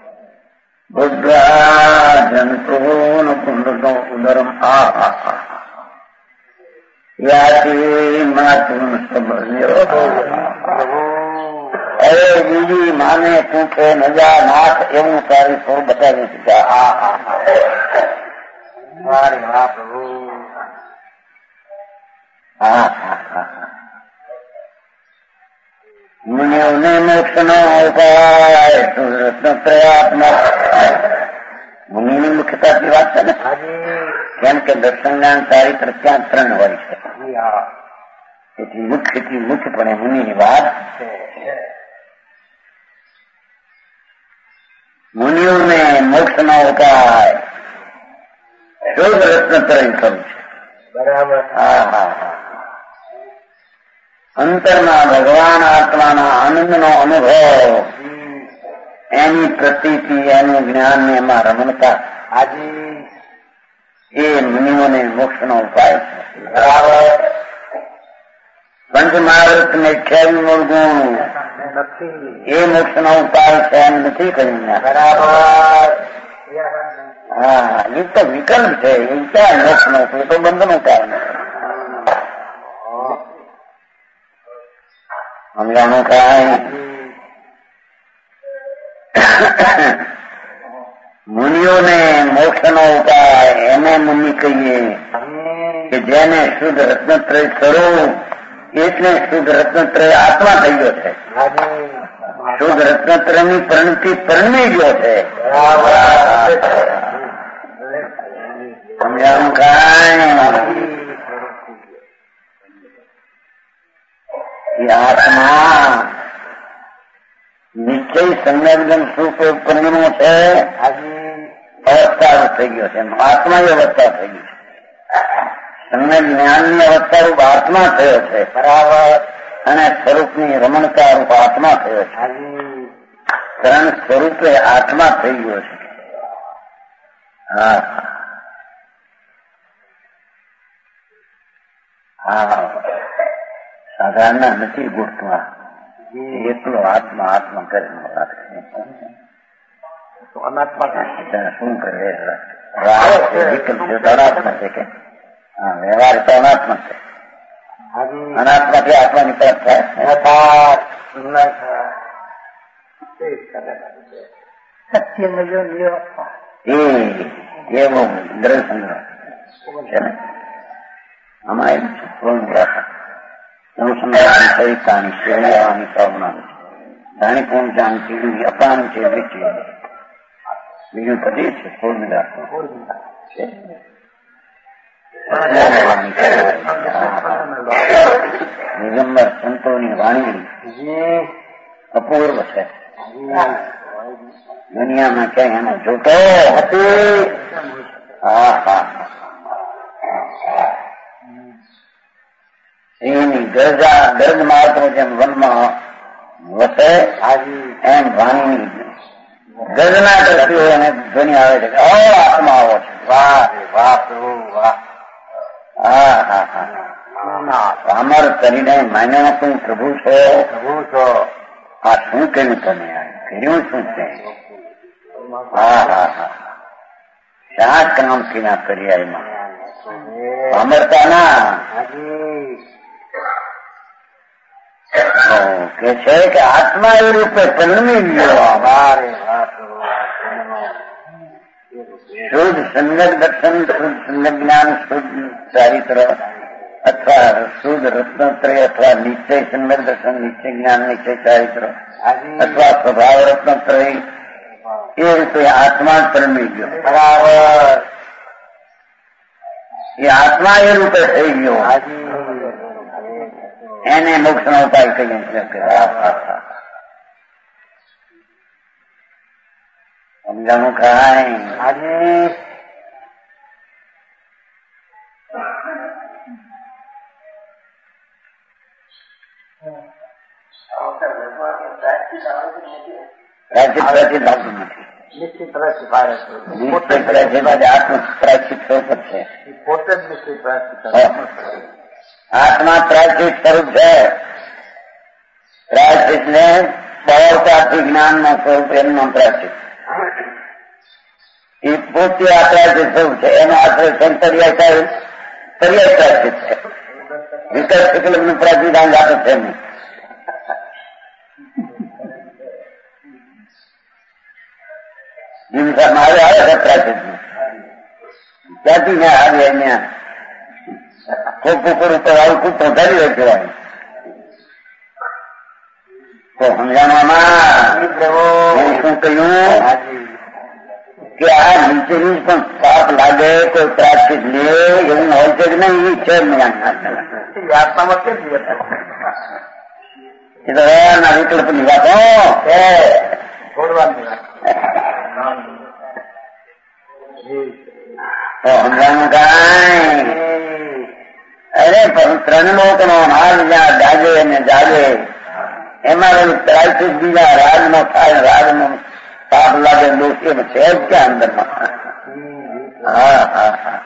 બુદ્ધા જંતુન પુનર્નો ઉદરમ આ યાતિ માતુન સબર્યો અરે બીજી માને તું કે નજા નાથ એવું તારી સ્વર બતાવી દીધા. આ મારે હા પ્રભુ હા હા હા મુનિઓને મોક્ષ નો ઉપાય રત્નત્રયાત્મક મુનિની મુખ્યતાની વાત છે ને. કેમ કે દર્શન જ્ઞાન ચારિત્ર ત્યાં ત્રણ હોય છે. તેથી મુખ્યથી મુખ્યપણે મુનિની વાત મુનિઓને મોક્ષ નો ઉપાય શુદ્ધ રત્નત્રય થવું છે. બરાબર. હા હા હા અંતરના ભગવાન આત્માના આનંદનો અનુભવ એની પ્રતીતિ એનું જ્ઞાન ને એમાં રમણતા આજે એ મુનિઓને મોક્ષનો ઉપાય છે. બરાબર. પંચમહાવૃત ને અઠ્યાવીસ મૂળ ગુણ એ મોક્ષનો ઉપાય છે એમ નથી કહ્યું. બરાબર. હા એ તો વિકલ્પ છે. એ ક્યાં મોક્ષનો એ તો બંધનું કારણ છે. સમજાણું કાંઈ મુનિઓને મોક્ષનો ઉપાય એને મુનિ કહીએ કે જેને શુદ્ધ રત્નત્રય સ્વરૂપ એટલે શુદ્ધ રત્નત્રય આત્મા થઈ ગયો છે. શુદ્ધ રત્નત્રયની પરિણતિ પરણી ગયો છે. સમજાણું કાંઈ એ આત્મા નિશ્ચય સંવેદન સુખ પરિણમો છે. અવસ્થા થઈ ગયો છે. આત્મા એ અવસ્થા થઈ ગઈ છે. સંવેદ જ્ઞાનની અવસ્થા રૂપ આત્મા થયો છે. બરાબર. અને સ્વરૂપની રમણતા રૂપ આત્મા થયો છે. ત્રણ સ્વરૂપે આત્મા થઈ ગયો છે. હા હા સાધારણ નથી ગોઠવા એટલો આત્મા આત્મા કરીને રાખે. અનાત્મા શું કરે વિકલ્પ છે અનાત્મા છે કે હા વ્યવહાર તો અનાત્મા છે. અનાત્માથી આત્માની તરફ થાય. એ એવો દ્રઢ સંગ્રહ છે ને આમાં એમ છે. પૂર્ણ ભાષા સંગ્રહની સવિતાની સેવાની ભાવનાની જાણી પૂર્ણ જાણતી અપાન છે વિચી બીજું પદી છે પૂર્ણ છે. નિગંબર સંતોની વાણી અપૂર્વ છે. દુનિયામાં ક્યાંય એનો જોતો હતી. હા હા સિંહની ગરજા ગરજ માત્ર જેમ વનમાં વસે એમ વાણીની ગર્જના કરતી હોય અને ધ્વનિ આવે છે કે ઓ આત્મા આવો છે. વાહ વાહ પ્રભુ વાહ. હા હા હા અમર કરીને માન્યા તું પ્રભુ છો પ્રભુ છો. આ શું કર્યું તમે કર્યું શું છે? હા હા હા શા કામથી ના કર્યા એમાં અમરતા ના કે છે કે આત્મા એ રૂપે પરિણમી ગયો. શુદ્ધ સંગત દર્શન શુદ્ધ સંગત જ્ઞાન શુદ્ધ ચારિત્ર અથવા શુદ્ધ રત્નત્રય અથવા નિશ્ચય સંગત દર્શન નિશ્ચય જ્ઞાન નિશ્ચય ચારિત્ર અથવા સ્વભાવ રત્નત્રય એ રીતે આત્મા જ પરિણમી ગયો. બરાબર. એ આત્મા એ રૂપે થઈ ગયો. એને મોક્ષનો ઉપાય કહીએ છીએ. સમજાણું કાંઈ આજે પ્રાચિત પ્રાચિત આવતું નથી. નિશ્ચિત પ્રાચિત આવે છે. નિશ્ચિત પ્રાચિત આત્મ પ્રાચિત સ્વરૂપ છે. પોતે જ નિશ્ચિત પ્રાચિત આત્મા પ્રાચિત સ્વરૂપ છે. પ્રાચિત ને બળતાથી જ્ઞાન નો સ્વરૂપ એમનું પ્રાચિત એ પોતે આ પ્રાચિત સ્વરૂપ છે. એનો આશ્રય સંતર્યા થાય પર્યાય પ્રાચિત છે. વિકલ્પ વિકલ્પ નું પ્રાચિત આંગ આપે છે એમને જીવનમાં આવે આવે છે પ્રાચિત નું ક્યાંથી ને આવે અહીંયા ખૂબ ઉપર ઉપર આવું ખૂબ પહોંચાડી હોય કહેવાય. તો સમજાવવામાં શું કહ્યું કે આ નીચેનું પણ પાપ લાગે કોઈ પ્રાચિત લે એવું હોય છે કે નહીં એ છે આત્મામાં કેમ એ તો ના વિકલ્પ ની વાતો છે છોડવાની વાત. તો સમજાવવાનું કાંઈ અરે પણ ત્રણ લોક નો હાલ જ્યાં જાગે અને જાગે એમાં પ્રાચિત બીજા રાજ નો થાય રાજ નો પાપ લાગે દોષ એમ છે જ ક્યાં અંદરમાં. હા હા હા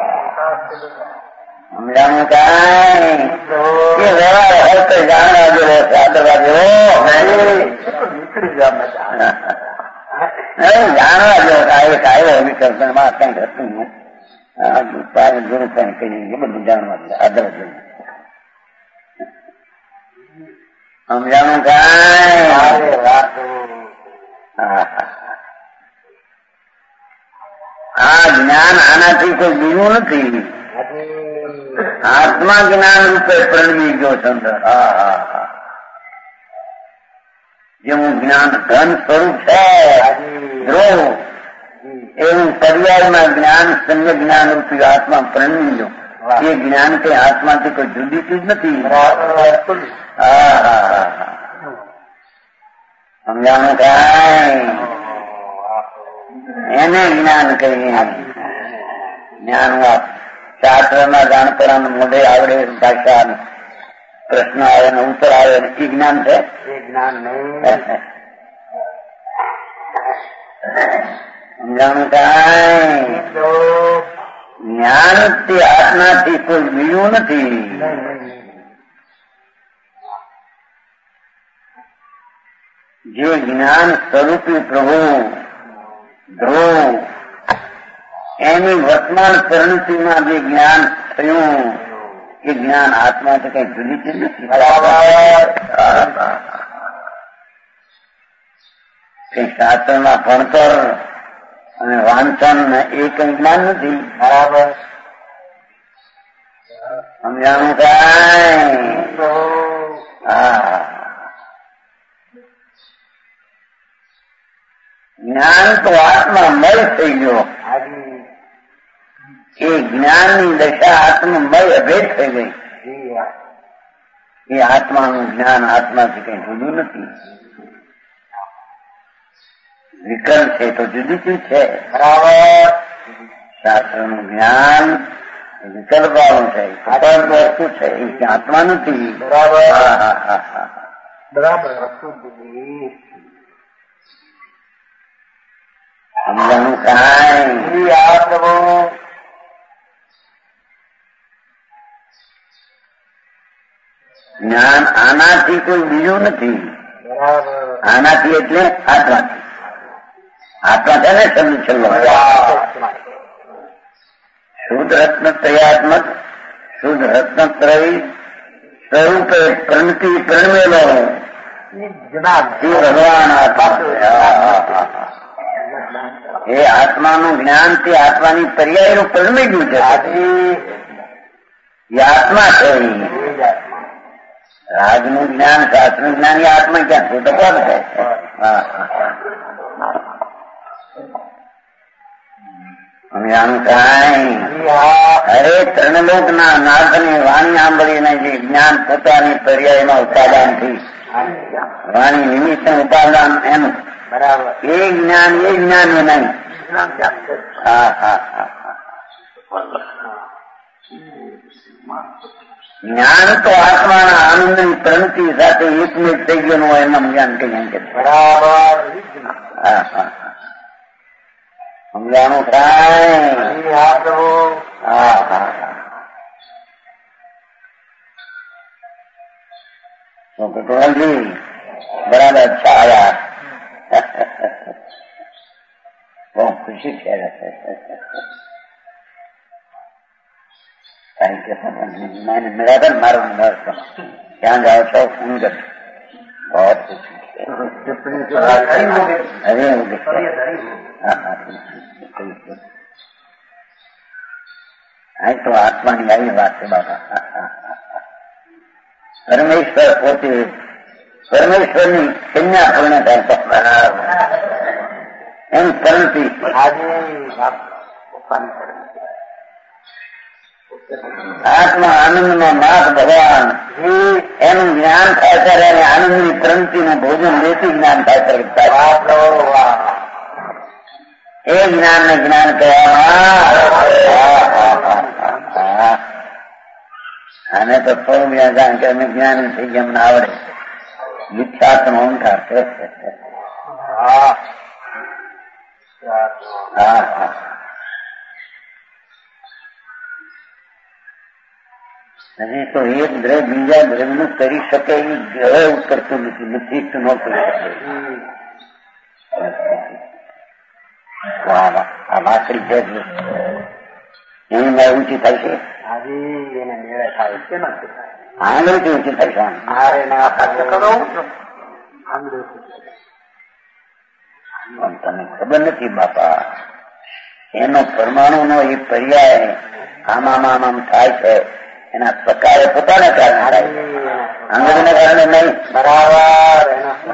સમજાણું કાંઈ એ વ્યવહાર હસ્ત જાણવા જેવો સાદરવા જેવો નીકળી જવા જાણવા જેવો કાંઈ કાયો વિકલ્પમાં કઈ હતું ગુરુ કઈ કહીએ બધું જાણવા દે આદર જેવું સમજાણું કાંઈ. આ જ્ઞાન આનાથી કોઈ બીજું નથી. આત્મા જ્ઞાન રૂપે પ્રણવી ગયો ચંદ્ર. હા હા હા જેવું જ્ઞાન ધન સ્વરૂપ છે ધ્રુવ એવું પર્યાયમાં જ્ઞાન સમ્ય જ્ઞાન રૂપી આત્મા પ્રણવી ગયો. એ જ્ઞાન કઈ આત્માથી કોઈ જુદી ચીજ નથી. હા હા હા હા સમજાણું કાંઈ એને જ્ઞાન કહીએ. જ્ઞાન શાસ્ત્રમાં જાણપડાનું મોઢે આવડે ભાષા પ્રશ્ન આવે ને ઉત્તર આવે ને એ જ્ઞાન છે. એ જ્ઞાન નહીં સમજાણું કાંઈ જ્ઞાન તે આત્માથી કોઈ બીજું નથી. જે જ્ઞાન સ્વરૂપી પ્રભુ ધ્રુવ એની વર્તમાન પરિણતિમાં જે જ્ઞાન થયું એ જ્ઞાન આત્માથી કઈ જુદી ચીજ નથી. કઈ શાસ્ત્રના ભણતર અને વાંચન એ કઈ જ્ઞાન નથી. બરાબર સમજાણું કાંઈ. હા જ્ઞાન તો આત્મામય થઈ ગયો. એ જ્ઞાનની દશા આત્મમય અભેદ થઈ ગઈ. એ આત્માનું જ્ઞાન આત્માથી કઈ જુદું નથી. વિકલ્પ છે તો જુદી ચીજ છે. બરાબર શાસ્ત્રનું જ્ઞાન વિકલ્પ વાળું છે. ખબર વસ્તુ છે એ આત્મા નથી. બરાબર હા હા હા હા બરાબર વસ્તુ સમજાણું કાંઈ. આ પ્રભુ જ્ઞાન આનાથી કોઈ બીજું નથી. આનાથી એટલે આત્માથી. આત્મા છે ને શબ્દ છેલ્લો શુદ્ધ રત્નત્રયાત્મક શુદ્ધ રત્નત્રય સ્વરૂપે પ્રણતિ પ્રણવેલો ભગવાન આત્મા. એ આત્માનું જ્ઞાન તે આત્માની પર્યાયનું પરમી ગયું છે. એ આત્મા છે. રાજનું જ્ઞાન શાસ્ત્રનું જ્ઞાન એ આત્મા ક્યાં છે તો કોણ છે. સમજાણું કાંઈ. અરે ત્રણલોક ના નાથની વાણી સાંભળીને જે જ્ઞાન પોતાની પર્યાયમાં ઉપાદાનથી વાણી નિમિત્ત ઉપાદાન એનું बराबर ये ज्ञान ये ज्ञान में नहीं। हाँ हाँ हाँ જ્ઞાન તો આત્માના આનંદની પ્રવૃત્તિ સાથે એકમેક થઈ ગયું હોય એમાં જ્ઞાન કહીએ. બરાબર. હા હા સમજાણું થાય. હા હા તો કુટુંબજી બરાબર અચ્છા આયા. બહુ ખુશી છે. मैंने मेरा था मारो क्या जाओ तो सुनकर बहुत खुशी अरे आई तो आत्मा नहीं आई बात से बाबा. परमेश्वर पोते परमेश्वर ની કન્યા પૂર્ણ થાય એમ કરતી આત્મા આનંદનો નાથ ભગવાન એનું જ્ઞાન થાય ત્યારે આનંદની ક્રાંતિનું ભોજન લેતી જ્ઞાન થાય. એ જ્ઞાન ને જ્ઞાન કહેવામાં આને તો થોડું જ્ઞાન જાણ કે અમે જ્ઞાન થઈ ગયા અમને આવડે. મિથ્યાત્મ અહંકાર છે. હા હા હજી તો એક દ્રવ્ય બીજા દ્રવ્યનું કરી શકે એ ગ્રહ કરતું નથી. નથી ન કરી શકે. આ ભાખરી છે એની મેં ઊંચી થાય છે. આંગળીથી ઊંચી થાય છે. તને ખબર નથી બાપા એનો પરમાણુ નો એ પર્યાય આમામ આમામ થાય છે. એના પ્રકારે પોતાના કારણે થાય. આંગળીના કારણે નહીં. બરાબર.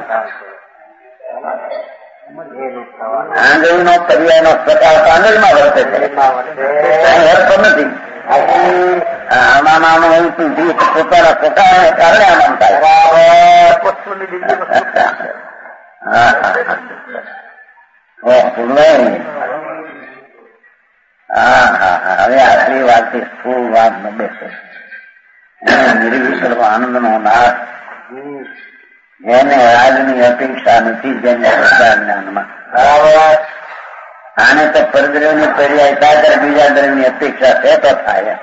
આંગળીનો પર્યાયનો પ્રકાર આંગળીમાં વર્તે છે. વર્તો નથી. આમાં આમાં ઉલટું થયું પોતાના પોતાને કારણે આમાં થાય. હા હા હા હવે આટલી વાતથી સ્થૂળ વાત ન બેસે. નિર્વિકલ્પ આનંદ નો નાશ એને રાજની અપેક્ષા નથી. જેને જ્ઞાનમાં આને તો પરદ્રવ્યની પર્યાય થાય બીજા દ્રવ્યની અપેક્ષા છે તો થાય.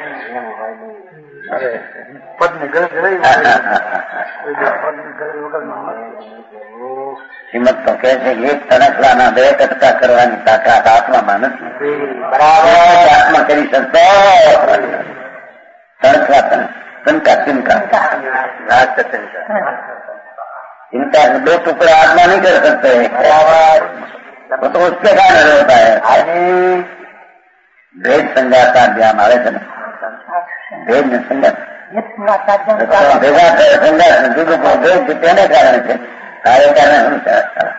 શ્રીમદ તો કહે છે એક તણખલાના બે કટકા કરવાની તાકાત આત્મામાં નથી. બરાબર આત્મા કરી શકતો તણખલા તનકા તિનકા इनका दो टुकड़ा आत्मा नहीं कर सकते. वो तो उसके कारण होता है. भेद संघात ज्ञान आवे थे. भेद ने संघात भेगा संघात जुदो भेद તેને કારણે છે. કાર્ય કારણે શું છે?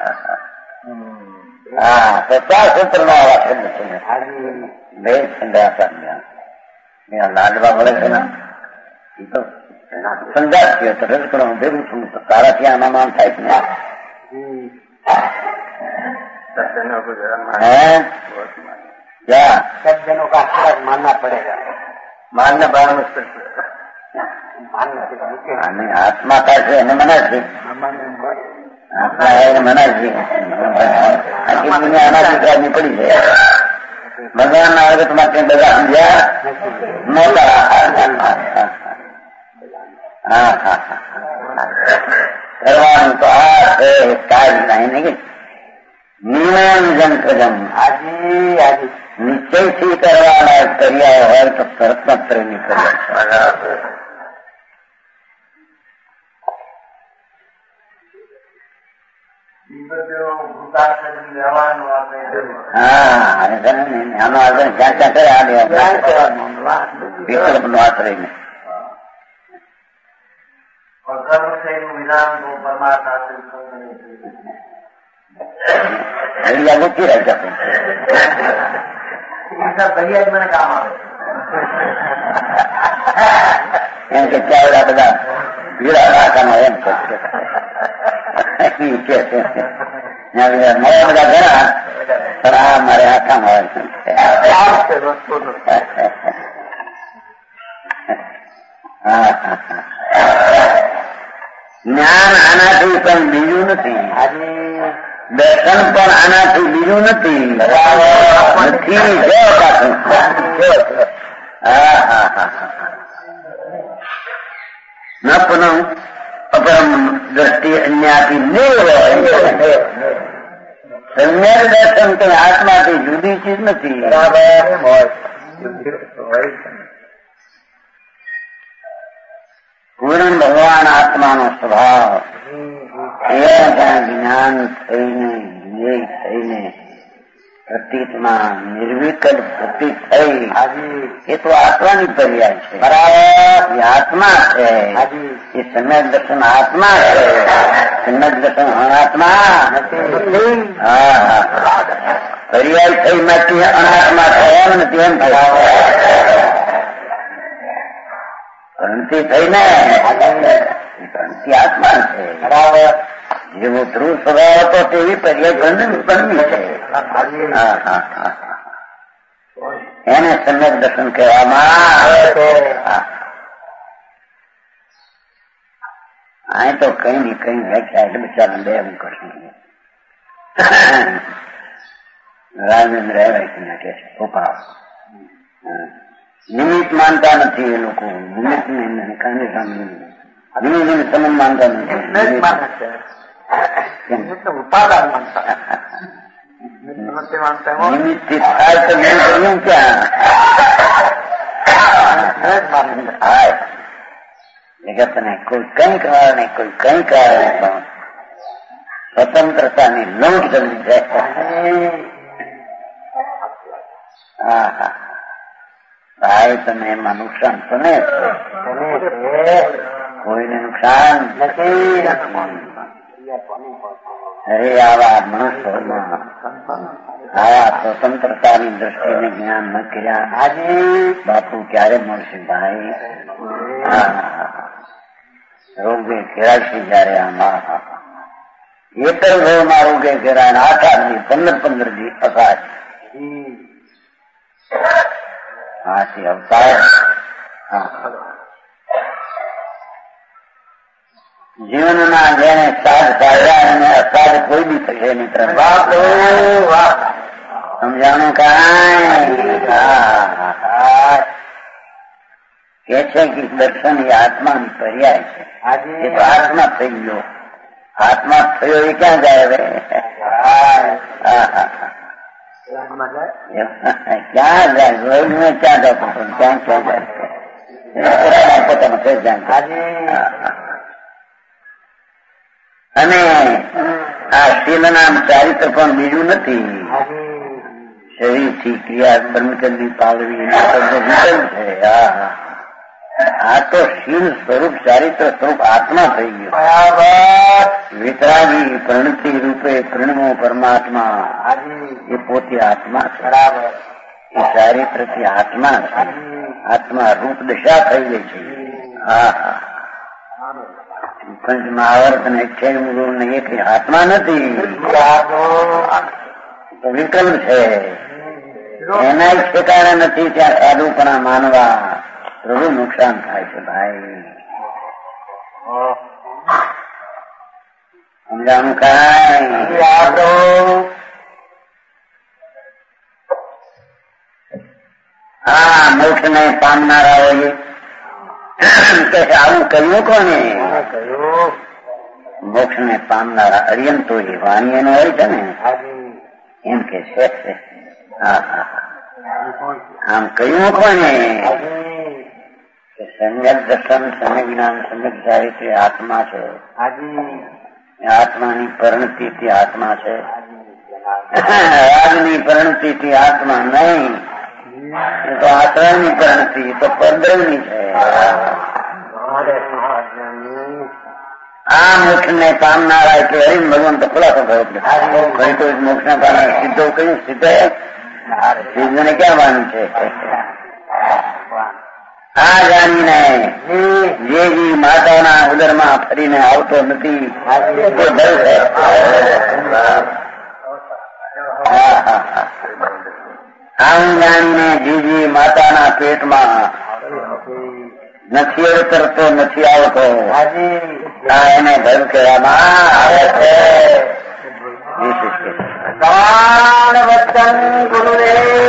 હા તો ચાર સૂત્ર નો આવા શબ્દ છે. ભેદ સંઘાત જ્ઞાન લાડવા મળે છે ને એ તો સંઘાત છે. તો રજકડો ભેગું છું તો તારાથી આમાં નામ થાય છે. क्या सज्जनों का अक्षर मानना पड़ेगा. मानना बड़ा मुश्किल है. आत्मा का है मना છે. આત્મા એને મના છે. આખી દુનિયા આના શીખવાની પડી છે. ભગવાનના અર્ગત માટે બધા સમજ્યા નહોતા. હા હા કરવાનું તો આ છે કાર્ય નહીં નહીં. નિયમજન કદમ આજી આજી નિશ્ચયથી કરવાના કર્યા હોય તો તરત ની કર્યા. હા આનો આગળ જ્યાં ત્યાં કરે આ વિકલ્પ નો આશ્રય ને ભૈયા મૂકી રહે ભૈયા જ મને કામ આવે એમ કે ચાવડા બધા ભીડા રાખવામાં એમ કે મારા બધા ઘણા પણ આ મારે આખામાં જ્ઞાન આનાથી પણ બીજું નથી, દર્શન પણ આનાથી બીજું નથી. ન પુનઃ અપરમ દ્રષ્ટિ અન્યાથી નિર સમ્યક દર્શન તો આત્માથી જુદી ચીજ નથી. પૂર્ણ ભગવાન આત્માનો સ્વભાવ એ જ્યાં જ્ઞાન થઈને વિજય થઈને પ્રતીતમાં નિર્વિકલ્પ પ્રતીત થઈ એ તો આત્માની પર્યાય છે. બરાબર, એ આત્મા છે. એ સમ્યક દર્શન આત્મા છે. સમ્યક દર્શન અનાત્મા નથી. હા હા, પર્યાય થઈ માંથી અનાત્મા થયા નથી એમ ગણતી થઈને ગણતી આત્મા છે. બરાબર, જેવો ધ્રુવ સ્વભાવ હતો તેવી પર્યાય ગણની બનવી છે. હા હા હા, એને સમ્યક દર્શન કહેવામાં આવે છે. અહીં તો કઈ ની કઈ વ્યાખ્યા એટલે બિચારા બે હું કરશું. રાજેન્દ્ર આવ્યા કે છે ઉપાવ નિમિત્ત માનતા નથી એ લોકો. નિમિત્ત નિમિત્ત સમન માનતા નથી. ઉપાદાન માનતા નિમિત્ત થાય તો મેં ક્યાં જગતને કોઈ કઈ કારણે કોઈ કઈ કારણે પણ સ્વતંત્રતાની લૂંટ કરી જાય. હા હા, ભાઈ તમે એમાં નુકસાન બને કોઈને નુકસાન નથી. અરે આવા મનુષ્યોમાં આવા સ્વતંત્રતાની દ્રષ્ટિને જ્ઞાન ન કર્યા બાપુ ક્યારે મળશે ભાઈ? રોગે ઘેરાશે જયારે આમાં એક જ રોગમાં રોગે ઘેરાય આઠ આદમી પંદર પંદર દી અસાજ હાથી અવતાર. જીવનના જેને સાજ પાડ્યા એને અસાજ કોઈ બી થશે મિત્ર. સમજાણું કાંઈ કે છે કે દર્શન એ આત્માની પર્યાય છે. એ તો આત્મા થઈ ગયો. આત્મા થયો એ ક્યાં જાય હવે? ક્યાં જાય? રોજ ક્યાં જતો પણ ક્યાં ક્યાં જાય? પોતાનું ફેર જાય. અને આ શીલના ચારિત્ર પણ બીજું નથી. શરીરથી ક્રિયા કર્મચંદી પાલવી વિકલ્પ છે. હા, આ તો શીલ સ્વરૂપ ચારિત્ર સ્વરૂપ આત્મા થઈ ગયો. વિતરાગી પ્રણતિ રૂપે પ્રણમો પરમાત્મા એ પોતે આત્મા છે. એ ચારિત્રથી આત્મા છે. આત્મા રૂપ દશા થઈ ગઈ છે. હા હા, પંચ મહાવર્ત ને અઠ્યાવીસ ને એક આત્મા નથી, વિકલ્પ છે. એના જ ઠેકાણે નથી ત્યાં સાધુપણા માનવા પ્રભુ નુકસાન થાય છે ભાઈ. સમજાણું કાંઈ? હા, મોક્ષ ને પામનારા હોય કે આવું કહ્યું કોને? મોક્ષ ને પામનારા અર્યંતો એ વાણી એનો હોય છે ને એમ કે છે. હા હા, આમ કહ્યું કોને? સમ્યક દર્શન સમ્યક જ્ઞાન સમ્યક ચારિત્ર્ય આત્મા છે. આત્માની પરિણતિથી આત્મા છે. રાજની પરિણતિથી આત્મા નહીં, તો આત્માની પરિણતિ તો પંદરમી છે. આ મોક્ષ ને પામનારા એટલે હરિ ભગવાન તો ખુલાસો થયો. કઈ કોઈ મોક્ષ ને પામનાર સીધો કયું સીધે સિદ્ધને ક્યાં માનું છે? આ જાણીને જે જી માતાના ઉદરમાં ફરીને આવતો નથી તે બળ છે. આમ જાણીને જીજી માતાના પેટમાં નથી અવતરતો નથી આવતો આ એને ધન કહેવામાં આવે છે. વચન ગુરુદેવ